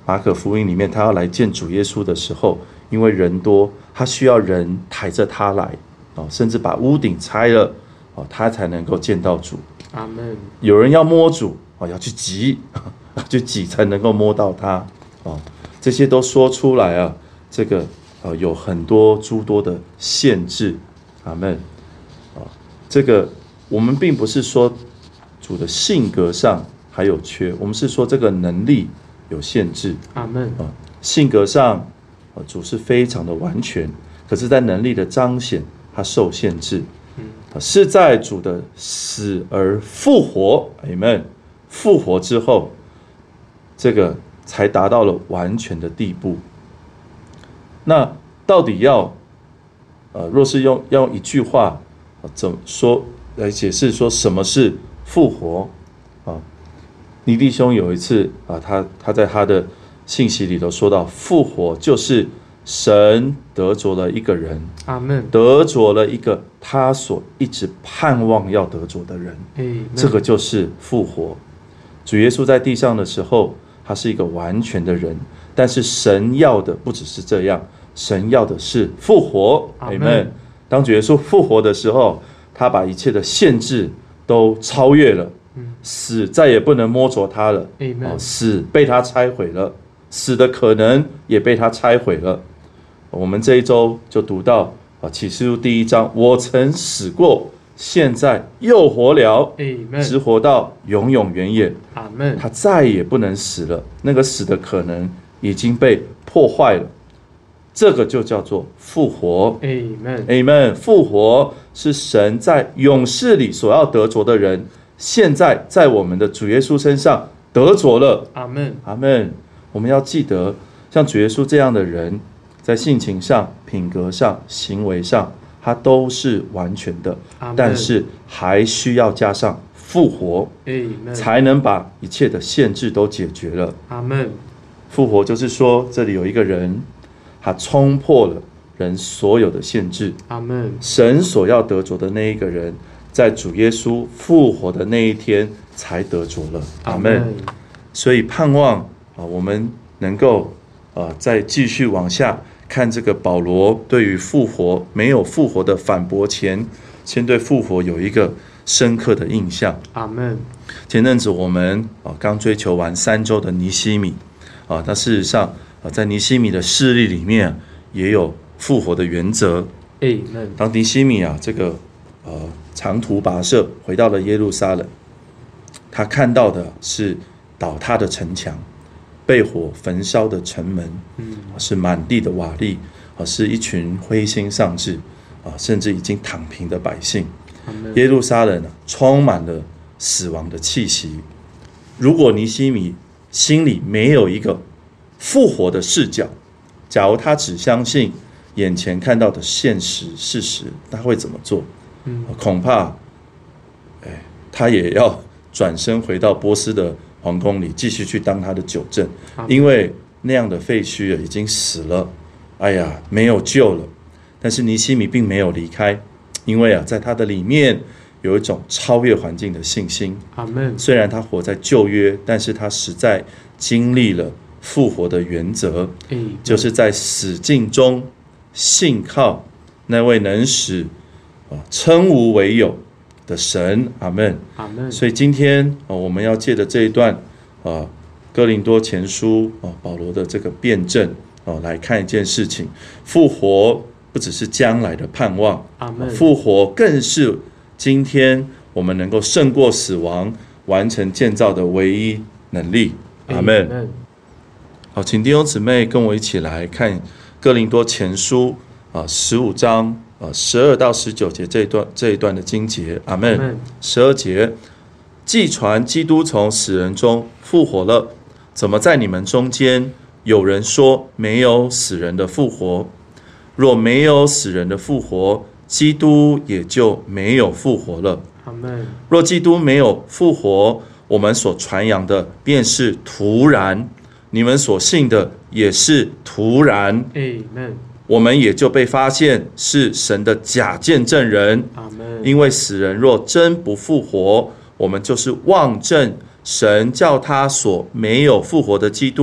马可福音里面，他要来见主耶稣的时候，因为人多，他需要人抬着他来，甚至把屋顶拆了，他才能够见到主。 阿们。 有人要摸主，要去挤，去挤才能够摸到他。这些都说出来啊，这个有很多诸多的限制。阿们。这个我们并不是说主的性格上还有缺，我们是说这个能力有限制。 阿们。 性格上主是非常的完全，可是在能力的彰显他受限制。是在主的死而复活，阿们，复活之后，这个才达到了完全的地步。那到底要呃，若是用要用一句话怎么说来解释说什么是复活啊？尼弟兄有一次啊，他他在他的信息里头说到，复活就是神得着了一个人， 阿们， 得着了一个他所一直盼望要得着的人，这个就是复活。主耶稣在地上的时候，他是一个完全的人，但是神要的不只是这样，神要的是复活，阿们。当主耶稣复活的时候，他把一切的限制都超越了，死再也不能摸着他了，死被他拆毁了，死的可能也被他拆毁了。我们这一周就读到启示录第一章，我曾死过，现在又活了，直活到永永远远，他再也不能死了，那个死的可能已经被破坏了，这个就叫做复活。 Amen Amen。 复活是神在永世里所要得着的人，现在在我们的主耶稣身上得着了。 阿们， 阿们。我们要记得，像主耶稣这样的人，在性情上、品格上、行为上，他都是完全的，但是还需要加上复活，才能把一切的限制都解决了。 阿们。 复活就是说，这里有一个人，他冲破了人所有的限制。 阿们。 神所要得着的那一个人，在主耶稣复活的那一天才得着了。阿们。所以盼望啊，我们能够啊，再继续往下看这个保罗对于复活没有复活的反驳前，先对复活有一个深刻的印象。 阿们。 前阵子我们啊刚追求完三周的尼希米啊，那事实上啊，在尼希米的事例里面也有复活的原则。当尼希米啊这个呃长途跋涉回到了耶路撒冷，他看到的是倒塌的城墙，被火焚烧的城门，是满地的瓦砾，是一群灰心丧志，甚至已经躺平的百姓。耶路撒冷充满了死亡的气息。如果尼希米心里没有一个复活的视角，假如他只相信眼前看到的现实事实，他会怎么做？恐怕、哎、他也要转身回到波斯的皇宫里，继续去当他的酒政，因为那样的废墟已经死了，哎呀，没有救了。但是尼希米并没有离开，因为啊，在他的里面有一种超越环境的信心。 阿们。 虽然他活在旧约，但是他实在经历了复活的原则，就是在死境中信靠那位能使称无为有的神。阿们。所以今天我们要借着这一段哥林多前书保罗的这个辩证来看一件事情，复活不只是将来的盼望，复活更是今天我们能够胜过死亡，完成建造的唯一能力。阿们。好，请弟兄姊妹跟我一起来看哥林多前书十五章十二到十九节这一段这一段的经节。阿们。十二节，既传基督从死人中复活了，怎么在你们中间有人说没有死人的复活？若没有死人的复活，基督也就没有复活了。 阿们。 若基督没有复活，我们所传扬的便是徒然，你们所信的也是徒然。 Amen。 我们也就被发现是神的假见证人。 阿们。 因为死人若真不复活，我们就是妄证神叫他所没有复活的基督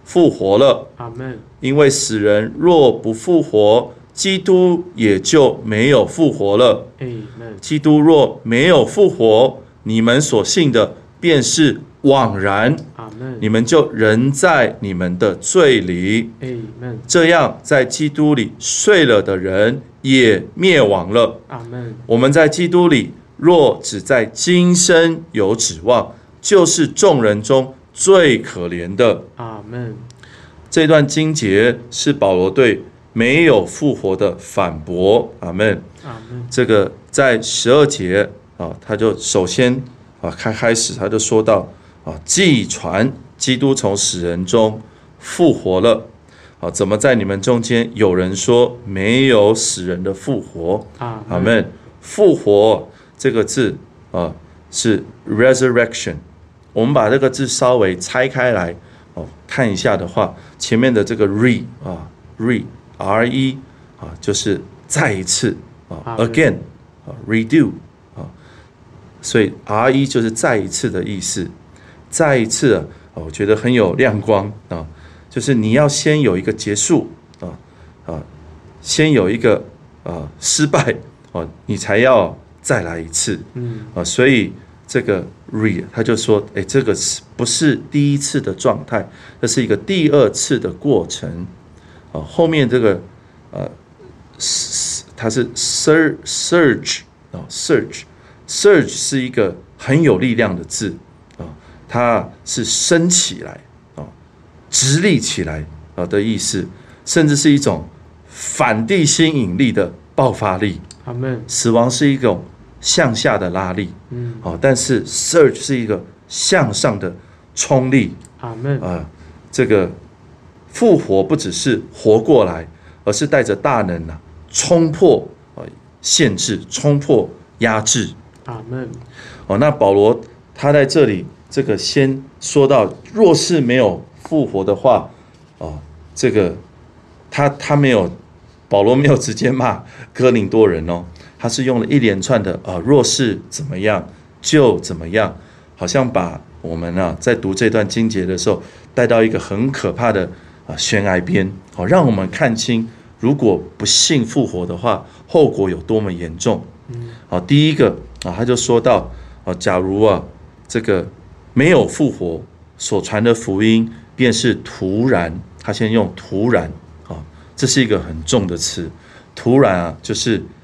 复活了。 阿们。 因为死人若不复活，基督也就没有复活了。基督若没有复活，你们所信的便是枉然，你们就仍在你们的罪里。这样在基督里睡了的人也灭亡了。我们在基督里若只在今生有指望，就是众人中最可怜的。 阿们。 这段经节是保罗对没有复活的反驳。阿们。这个在十二节啊，他就首先啊开开始他就说到啊，既传基督从死人中复活了，啊，怎么在你们中间有人说没有死人的复活？阿们。复活这个字啊是 resurrection， 我们把这个字稍微拆开来哦看一下的话，前面的这个 re 啊 re r e 啊就是再一次啊 again 啊 redo 啊，所以 r e 就是再一次的意思。再一次啊，我觉得很有亮光啊，就是你要先有一个结束啊啊，先有一个啊失败哦，你才要再来一次。嗯啊，所以这个 re 他就说，哎，这个不是第一次的状态，这是一个第二次的过程。啊，后面这个呃，它是 surge surge 啊 surge surge 是一个很有力量的字啊，它是升起来啊，直立起来啊的意思，甚至是一种反地心引力的爆发力。 阿们。 死亡是一种向下的拉力，嗯，好，但是 surge 是一个向上的冲力。 阿们。 啊，这个复活不只是活过来，而是带着大能啊，冲破啊限制，冲破压制。 阿们。 哦，那保罗他在这里这个先说到，若是没有复活的话，哦，这个他他没有，保罗没有直接骂哥林多人哦，他是用了一连串的啊、呃，若是怎么样就怎么样，好像把我们啊在读这段经节的时候带到一个很可怕的啊悬崖边，好、哦，让我们看清，如果不信复活的话，后果有多么严重。嗯，好，第一个啊，他就说到啊，假如啊这个没有复活，所传的福音便是徒然。他先用徒然啊，这是一个很重的词，徒然啊就是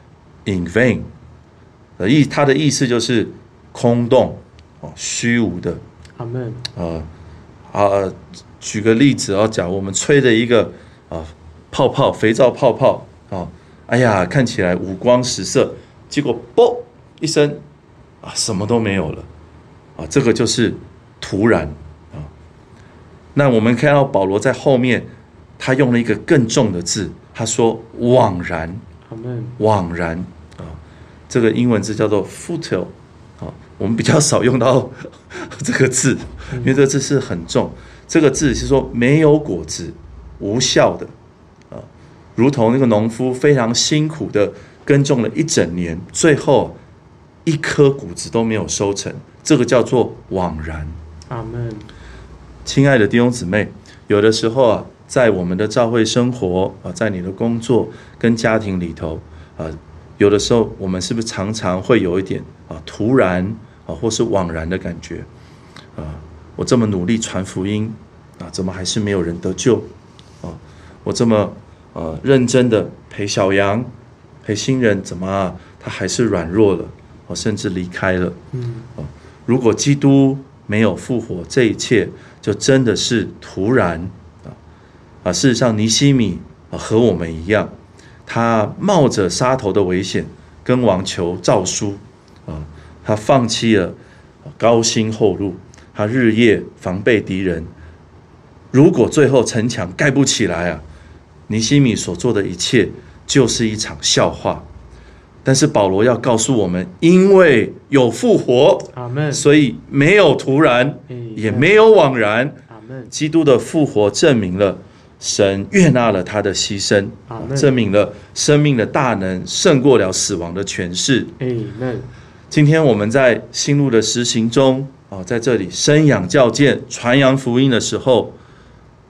in vain 的意，他的意思就是空洞哦，虚无的。 阿们。 呃啊，举个例子啊，假如我们吹的一个啊泡泡，肥皂泡泡啊，哎呀，看起来五光十色，结果啵一声啊，什么都没有了啊，这个就是徒然啊。那我们看到保罗在后面，他用了一个更重的字，他说枉然。 阿们。 枉然啊，这个英文字叫做 futile 啊，我们比较少用到这个字，因为这个字是很重。这个字是说没有果子，无效的啊，如同那个农夫非常辛苦的耕种了一整年，最后一颗谷子都没有收成，这个叫做枉然。 阿们。 亲爱的弟兄姊妹，有的时候啊，在我们的教会生活啊，在你的工作跟家庭里头啊，有的时候我们是不是常常会有一点啊突然啊或是枉然的感觉啊？我这么努力传福音啊，怎么还是没有人得救啊？我这么呃认真的陪小羊、陪新人，怎么啊他还是软弱了，啊，甚至离开了？嗯，啊，如果基督没有复活，这一切就真的是徒然啊！啊，事实上尼希米啊和我们一样，他冒着杀头的危险跟王求诏书啊，他放弃了高薪厚禄，他日夜防备敌人。如果最后城墙盖不起来啊，尼希米所做的一切就是一场笑话。但是保罗要告诉我们，因为有复活，所以没有徒然，也没有枉然。基督的复活证明了神悦纳了他的牺牲，证明了生命的大能胜过了死亡的权势。今天我们在新路的实行中，在这里生养教建、传扬福音的时候，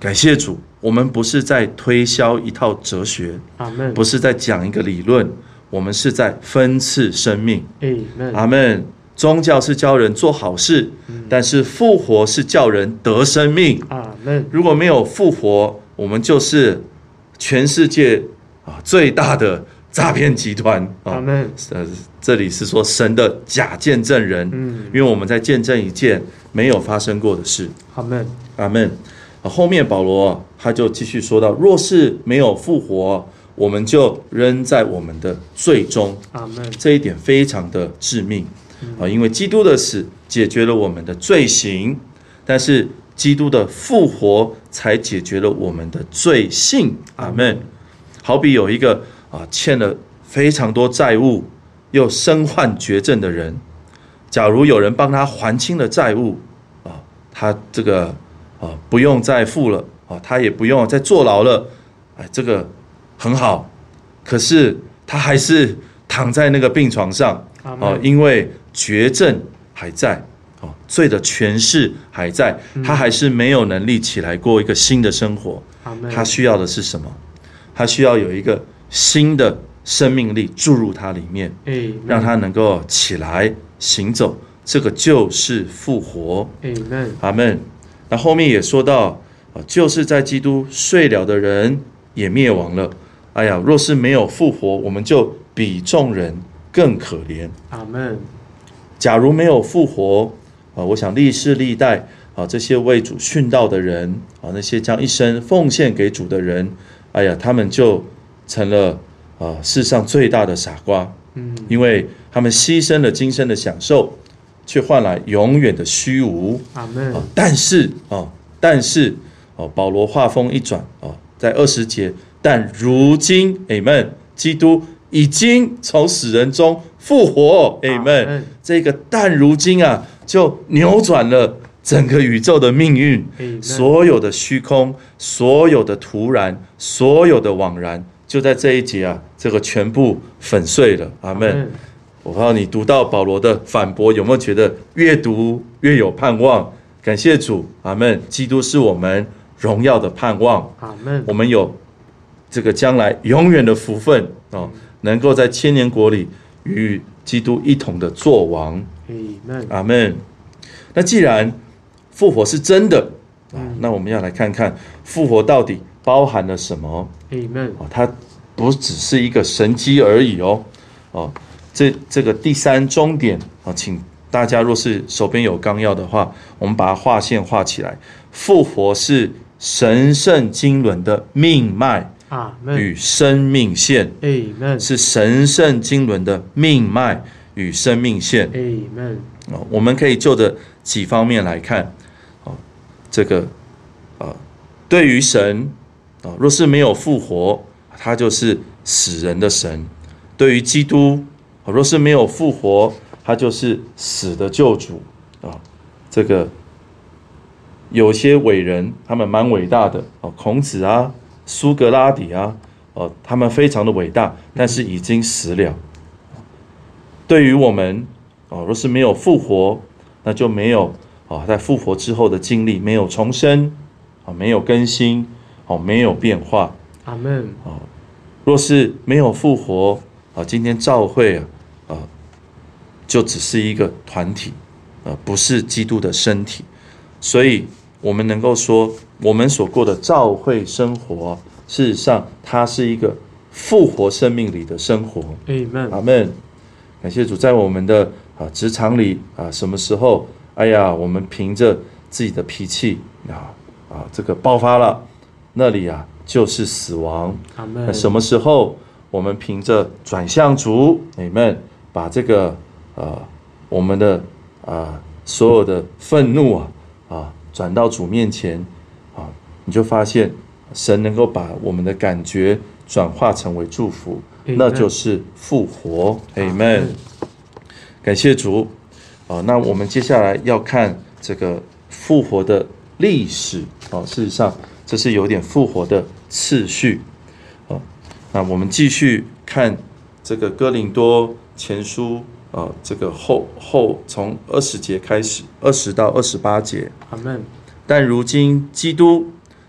感谢主，我们不是在推销一套哲学，不是在讲一个理论，我们是在分赐生命。阿们。宗教是教人做好事，但是复活是叫人得生命。如果没有复活，我们就是全世界最大的诈骗集团。呃，这里是说神的假见证人，因为我们在见证一件没有发生过的事。阿们，阿们。后面保罗他就继续说到，若是没有复活，我们就仍在我们的罪中。阿们。这一点非常的致命。啊，因为基督的死解决了我们的罪行，但是基督的复活才解决了我们的罪性。阿们。好比有一个啊欠了非常多债务又身患绝症的人，假如有人帮他还清了债务啊，他这个啊不用再付了啊，他也不用再坐牢了，哎，这个很好。可是他还是躺在那个病床上啊，因为绝症还在，哦，罪的权势还在，他还是没有能力起来过一个新的生活。他需要的是什么？他需要有一个新的生命力注入他里面，让他能够起来行走。这个就是复活。阿们。那后面也说到，就是在基督睡了的人也灭亡了。哎呀，若是没有复活，我们就比众人更可怜。阿们。假如没有复活，啊，我想历世历代啊，这些为主殉道的人啊，那些将一生奉献给主的人，哎呀，他们就成了啊世上最大的傻瓜。嗯，因为他们牺牲了今生的享受，却换来永远的虚无。阿们。啊，但是啊，但是哦，保罗话锋一转啊，在二十节，但如今，阿们，基督已经从死人中复活。阿们。这个但如今啊，就扭转了整个宇宙的命运。所有的虚空，所有的突然，所有的惘然，就在这一节啊，这个全部粉碎了。阿们。我不知道你读到保罗的反驳，有没有觉得越读越有盼望？感谢主。阿们。基督是我们荣耀的盼望。阿们。我们有这个将来永远的福分哦，能够在千年国里与基督一同的作王。阿们。那既然复活是真的，那我们要来看看复活到底包含了什么。它不只是一个神迹而已哦。哦，这这个第三终点啊，请大家若是手边有纲要的话，我们把它画线画起来。复活是神圣经纶的命脉与生命线，是神圣经纶的命脉与生命线。我们可以就着几方面来看。这个对于神，若是没有复活，他就是死人的神；对于基督，若是没有复活，他就是死的救主。这个有些伟人，他们蛮伟大的，孔子啊、苏格拉底啊，他们非常的伟大，但是已经死了。对于我们，若是没有复活，那就没有在复活之后的经历，没有重生，没有更新，没有变化。阿们。若是没有复活，今天教会啊，就只是一个团体，不是基督的身体。所以我们能够说，我们所过的教会生活，事实上它是一个复活生命里的生活。阿们。感谢主，在我们的啊职场里啊，什么时候，哎呀，我们凭着自己的脾气啊啊这个爆发了，那里啊就是死亡。阿们。什么时候我们凭着转向主，阿们，把这个呃我们的啊所有的愤怒啊啊转到主面前啊，你就发现神能够把我们的感觉转化成为祝福，那就是复活。阿们。感谢主。啊，那我们接下来要看这个复活的历史。啊，事实上这是有点复活的次序。啊，那我们继续看这个哥林多前书啊，这个后后从二十节开始，二十到二十八节。阿们。但如今基督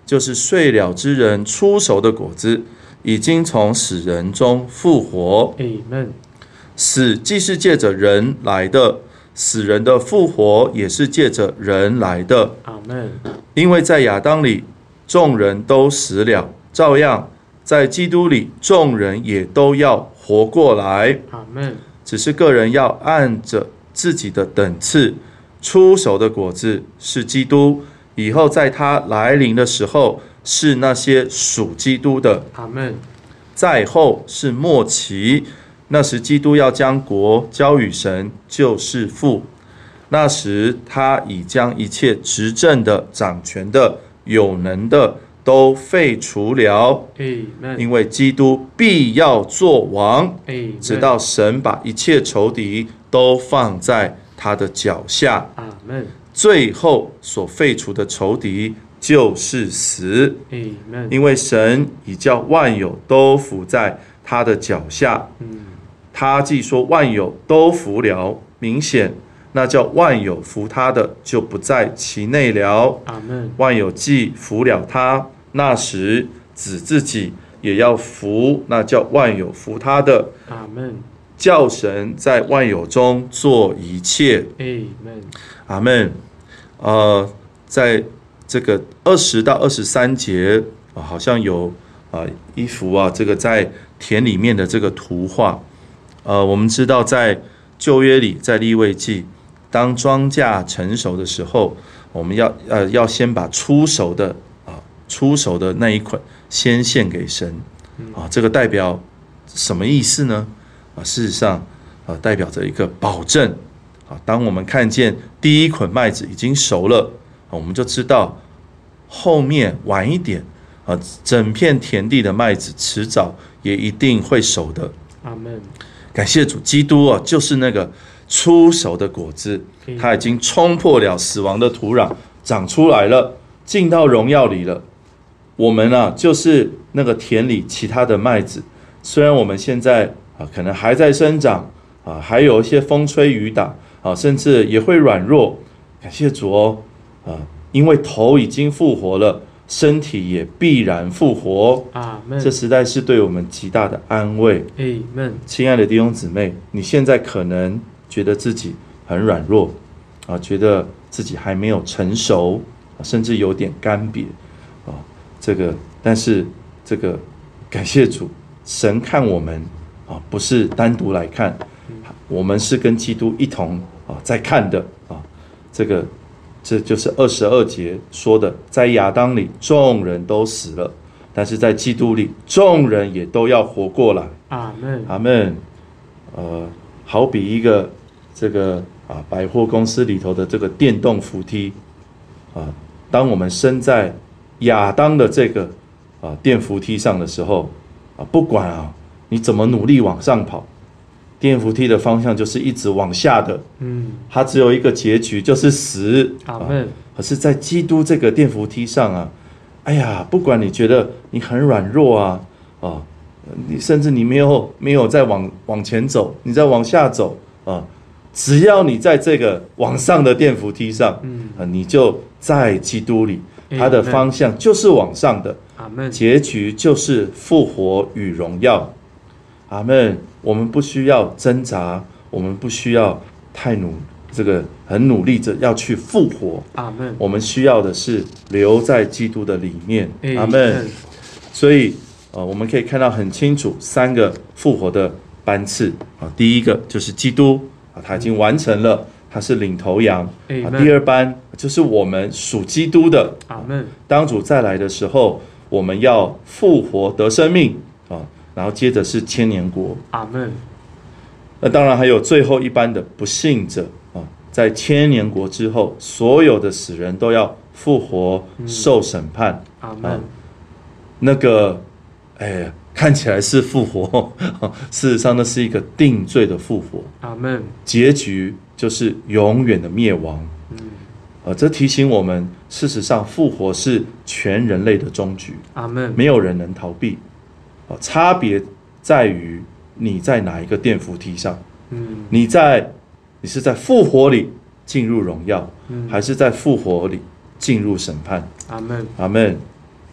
就是睡了之人初熟的果子，已经从死人中复活。 Amen。 死既是借着人来的，死人的复活也是借着人来的。 Amen。 因为在亚当里众人都死了，照样在基督里众人也都要活过来。 Amen。只是个人要按着自己的等次，初熟的果子是基督，以后在他来临的时候是那些属基督的。 Amen。 再后是末期，那时基督要将国交与神，就是父。那时他已将一切执政的、掌权的、有能的都废除了。 Amen。 因为基督必要做王， Amen。 直到神把一切仇敌都放在他的脚下。 Amen。 最后所废除的仇敌就是死。 Amen。 因为神已叫万有都服在他的脚下。他既说万有都服了，明显那叫万有服他的就不在其内了。 Amen。 万有既服了他，那时子自己也要服那叫万有服他的。 Amen。 叫神在万有中做一切。 Amen。 阿们。呃，在这个二十到二十三节、呃、好像有啊、呃、一幅啊这个在田里面的这个图画。呃，我们知道在旧约里，在利未记，当庄稼成熟的时候，我们要呃要先把初熟的啊、呃、初熟的那一捆先献给神啊、呃，这个代表什么意思呢？啊、呃，事实上啊、呃、代表着一个保证啊、呃，当我们看见第一捆麦子已经熟了，啊、呃，我们就知道后面晚一点啊、呃，整片田地的麦子迟早也一定会熟的。 阿们。 感谢主，基督啊，就是那个初熟的果子，它已经冲破了死亡的土壤，长出来了，进到荣耀里了。我们啊，就是那个田里其他的麦子，虽然我们现在啊可能还在生长啊，还有一些风吹雨打啊，甚至也会软弱。感谢主哦，啊，因为头已经复活了，身体也必然复活。 阿们。 这实在是对我们极大的安慰。 阿们。 亲爱的弟兄姊妹，你现在可能觉得自己很软弱啊，觉得自己还没有成熟，甚至有点干瘪啊。这个，但是这个感谢主，神看我们啊，不是单独来看，我们是跟基督一同啊在看的啊。这个。这就是二十二节说的，在亚当里众人都死了，但是在基督里众人也都要活过来。 阿们。 阿们。呃，好比一个这个啊百货公司里头的这个电动扶梯啊，当我们身在亚当的这个啊电扶梯上的时候啊，不管啊你怎么努力往上跑，电扶梯的方向就是一直往下的，嗯，它只有一个结局，就是死。 阿们、啊。 可是，在基督这个电扶梯上啊，哎呀，不管你觉得你很软弱啊，啊，你甚至你没有没有再往往前走，你再往下走啊，只要你在这个往上的电扶梯上，嗯，啊，你就在基督里，它的方向就是往上的， 阿们， 结局就是复活与荣耀。阿们。我们不需要挣扎，我们不需要太努这个很努力着要去复活。 阿们。 我们需要的是留在基督的里面。阿们。所以呃，我们可以看到很清楚三个复活的班次啊。第一个就是基督啊，他已经完成了，他是领头羊啊。第二班就是我们属基督的。 阿们。 当主再来的时候，我们要复活得生命啊。然后接着是千年国。 阿们。 那当然还有最后一班的不信者啊，在千年国之后，所有的死人都要复活受审判。 阿们、啊。 那个，哎，看起来是复活，事实上那是一个定罪的复活。 阿们。 结局就是永远的灭亡。嗯。呃，这提醒我们，事实上复活是全人类的终局。 阿们。 没有人能逃避。差别在于你在哪一个电扶梯上，嗯，你在你是在复活里进入荣耀，嗯，还是在复活里进入审判？ 阿们， 阿们。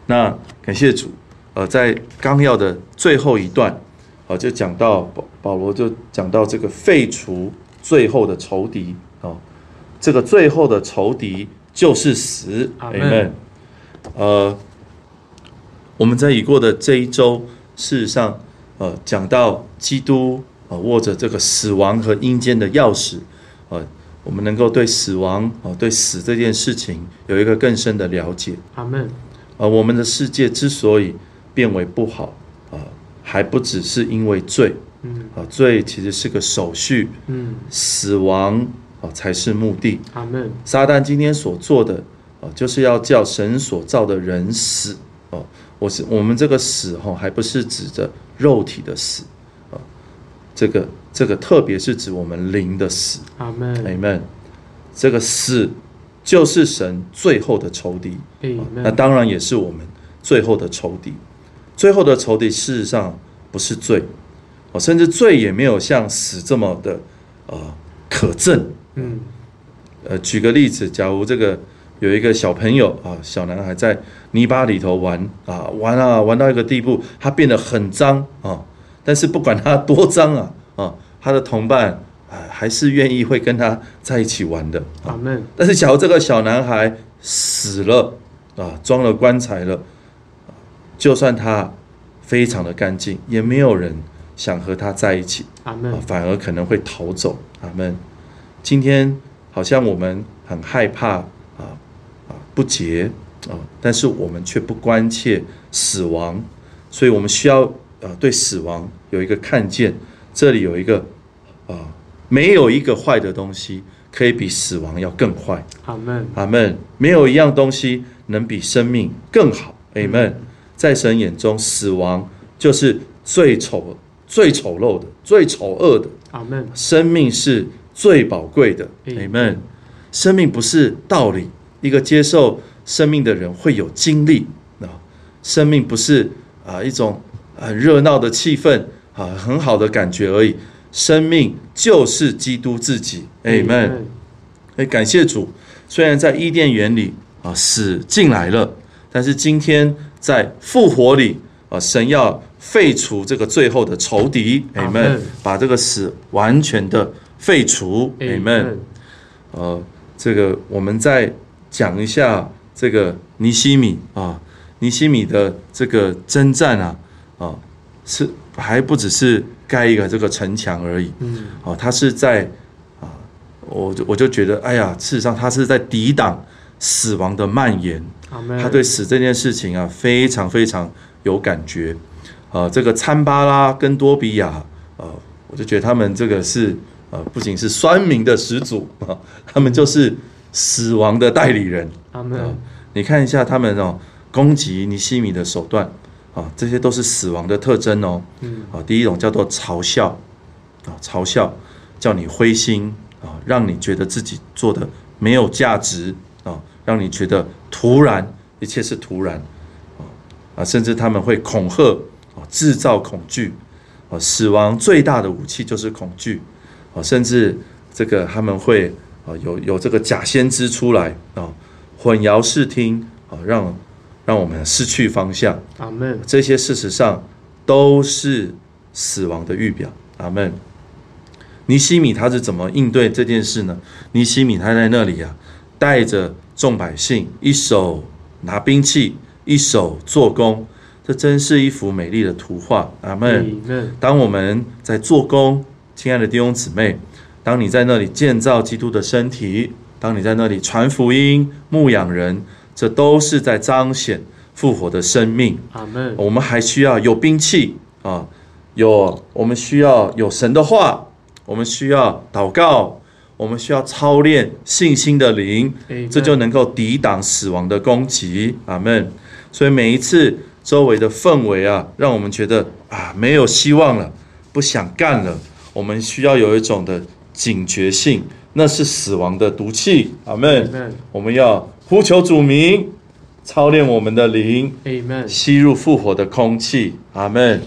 那感谢主，呃，在纲要的最后一段，呃，就讲到保保罗就讲到这个废除最后的仇敌哦，这个最后的仇敌就是死。阿们。呃，我们在已过的这一周，事实上，呃，讲到基督呃握着这个死亡和阴间的钥匙，呃。我们能够对死亡、对死这件事情有一个更深的了解。 阿们。 呃，我们的世界之所以变为不好，呃，还不只是因为罪。嗯。啊，罪其实是个手续。嗯。死亡啊才是目的。 阿们。 撒旦今天所做的，啊，就是要叫神所造的人死。哦，我是我们这个死哈，还不是指着肉体的死。啊，这个。这个特别是指我们灵的死。 阿们， 阿们。这个死就是神最后的仇敌。那当然也是我们最后的仇敌。最后的仇敌事实上不是罪，甚至罪也没有像死这么的呃可憎。嗯。呃，举个例子，假如这个有一个小朋友啊，小男孩在泥巴里头玩啊，玩啊玩到一个地步，他变得很脏啊，但是不管他多脏啊。啊，他的同伴啊，还是愿意会跟他在一起玩的。 阿们。 但是，假如这个小男孩死了啊，装了棺材了，就算他非常的干净，也没有人想和他在一起。 阿们。 反而可能会逃走。阿们。今天好像我们很害怕啊啊不洁啊，但是我们却不关切死亡，所以我们需要呃对死亡有一个看见。这里有一个啊、呃，没有一个坏的东西可以比死亡要更坏。 阿们， 阿们。没有一样东西能比生命更好。阿们。在神眼中，死亡就是最丑、最丑陋的、最丑恶的。 阿们。 生命是最宝贵的。阿们。生命不是道理，一个接受生命的人会有经历啊。生命不是啊一种很热闹的气氛。啊，很好的感觉而已。生命就是基督自己。阿们。哎，感谢主。虽然在伊甸园里啊，死进来了，但是今天在复活里啊，神要废除这个最后的仇敌。阿们。把这个死完全的废除。阿们。呃，这个我们再讲一下这个尼希米啊，尼希米的这个征战啊，啊是。还不只是盖一个这个城墙而已。嗯。哦，他是在啊，我就我就觉得，哎呀，事实上他是在抵挡死亡的蔓延。他对死这件事情啊，非常非常有感觉。呃，这个参巴拉跟多比亚，呃，我就觉得他们这个是呃，不仅是酸民的始祖啊，他们就是死亡的代理人。 阿们。 你看一下他们哦，攻击尼希米的手段。啊，这些都是死亡的特征哦。嗯。啊，第一种叫做嘲笑，啊，嘲笑，叫你灰心啊，让你觉得自己做的没有价值啊，让你觉得突然，一切是突然，啊，甚至他们会恐吓，啊，制造恐惧，啊，死亡最大的武器就是恐惧，啊，甚至这个他们会啊有有这个假先知出来啊，混淆视听啊，让。让我们失去方向。 阿们。 这些事实上都是死亡的预表。阿们。尼希米他是怎么应对这件事呢？尼希米他在那里啊，带着众百姓，一手拿兵器，一手做工，这真是一幅美丽的图画。阿们。当我们在做工，亲爱的弟兄姊妹，当你在那里建造基督的身体，当你在那里传福音、牧养人。这都是在彰显复活的生命。 阿们。 我们还需要有兵器啊，有我们需要有神的话，我们需要祷告，我们需要操练信心的灵，这就能够抵挡死亡的攻击。阿们。所以每一次周围的氛围啊，让我们觉得啊没有希望了，不想干了，我们需要有一种的警觉性，那是死亡的毒气。阿们。我们要呼求主名，操练我们的灵，吸入复活的空气。阿们。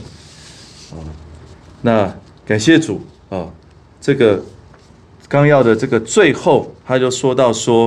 那感谢主啊！这个纲要的这个最后，他就说到说，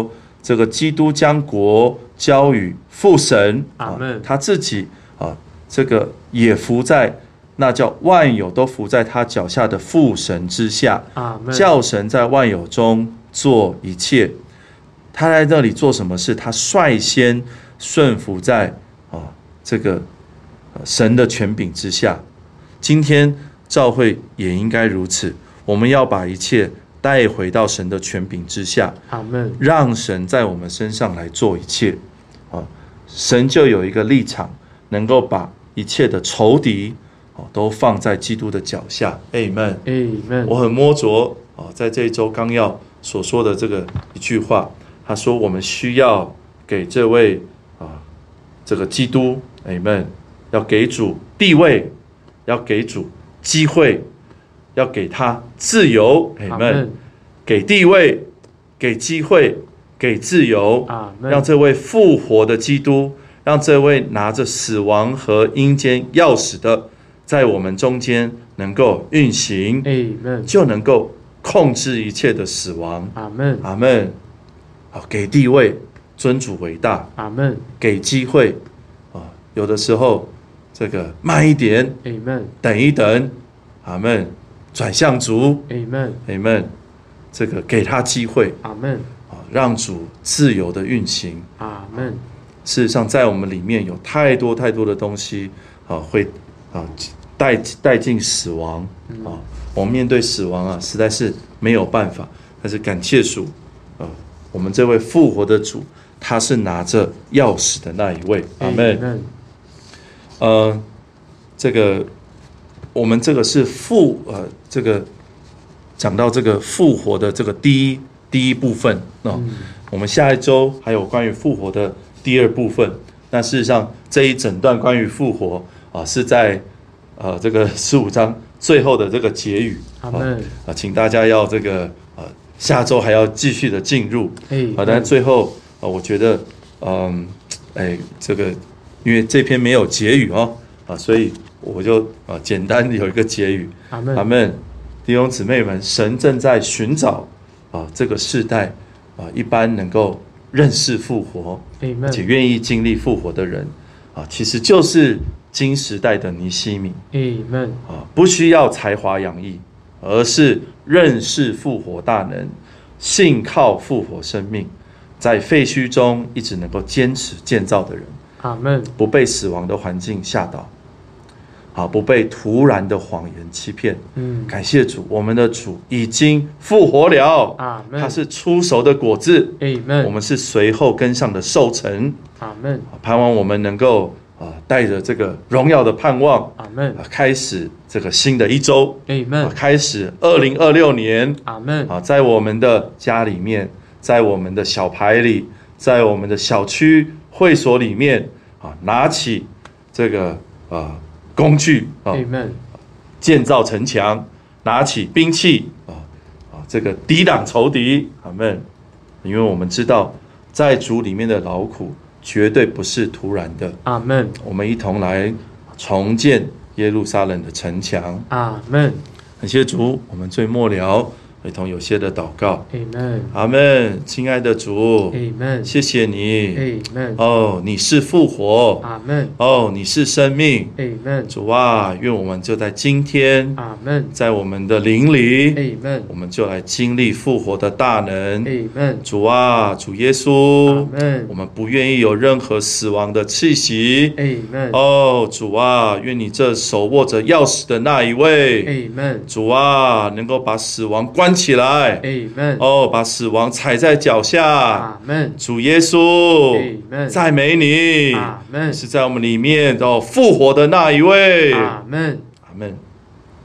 这个基督将国交与父神， 阿们。 他自己啊，这个也服在那叫万有都服在他脚下的父神之下， 阿们。 叫神在万有中做一切。他在那里做什么事？他率先顺服在啊这个神的权柄之下。今天教会也应该如此，我们要把一切带回到神的权柄之下， 阿们。 让神在我们身上来做一切。啊，神就有一个立场，能够把一切的仇敌都放在基督的脚下。Amen。 Amen。 我很摸着啊，在这一周纲要所说的这个一句话。他说：“我们需要给这位啊，这个基督 ，Amen， 要给主地位，要给主机会，要给他自由 ，Amen， 给地位，给机会，给自由，让这位复活的基督，让这位拿着死亡和阴间钥匙的，在我们中间能够运行 ，Amen， 就能够控制一切的死亡， 阿们， 阿们。”给地位，尊主为大， 阿们。 给机会，啊，有的时候这个慢一点， 阿们。 等一等，阿们。转向主， 阿们， 阿们。这个给他机会， 阿们。 啊，让主自由的运行， 阿们。 事实上，在我们里面有太多太多的东西，啊，会啊带带进死亡，啊，我们面对死亡啊，实在是没有办法。但是感谢主，啊。我们这位复活的主，他是拿着钥匙的那一位，阿们。呃，这个我们这个是复呃，这个讲到这个复活的这个第一第一部分哦。嗯、我们下一周还有关于复活的第二部分。那事实上这一整段关于复活啊，是在呃这个十五章最后的这个结语， 阿们。 啊，请大家要这个呃。下周还要继续的进入，啊，但最后啊，我觉得，嗯，哎，这个因为这篇没有结语哦，啊，所以我就啊简单有一个结语， 阿们， 阿们，弟兄姊妹们，神正在寻找啊这个世代啊一般能够认识复活，而且愿意经历复活的人啊，其实就是今时代的尼希米， 阿们， 啊，不需要才华洋溢。而是认识复活大能，信靠复活生命，在废墟中一直能够坚持建造的人， 阿们， 不被死亡的环境吓倒，好，不被突然的谎言欺骗。嗯，感谢主，我们的主已经复活了， 阿们， 他是初熟的果子， 阿们， 我们是随后跟上的受成， 阿们， 盼望我们能够。啊，带着这个荣耀的盼望， 阿们， 啊，开始这个新的一周， 阿们， 开始二零二六年， 阿们， 啊，在我们的家里面，在我们的小牌里，在我们的小区会所里面，啊，拿起这个啊工具，啊， 阿们， 建造城墙，拿起兵器，啊啊，这个抵挡仇敌，阿们，因为我们知道在主里面的劳苦。绝对不是突然的， 阿们。 我们一同来重建耶路撒冷的城墙， 阿们。 感谢主，我们最末了，一同有些的祷告， 阿们， 阿们。亲爱的主， 阿们， 谢谢你， 阿们。 哦，你是复活， 阿们。 哦，你是生命， 阿们。 主啊，愿我们就在今天， 阿们， 在我们的灵里， 阿们， 我们就来经历复活的大能， 阿们。 主啊，主耶稣， 阿们。 我们不愿意有任何死亡的气息， 阿们。 哦，主啊，愿你这手握着钥匙的那一位， 阿们。 主啊，能够把死亡关起来， 阿们。 哦，把死亡踩在脚下， 阿们。 主耶稣， 阿们。 赞美你， 阿们， 是在我们里面哦复活的那一位， 阿们， 阿们。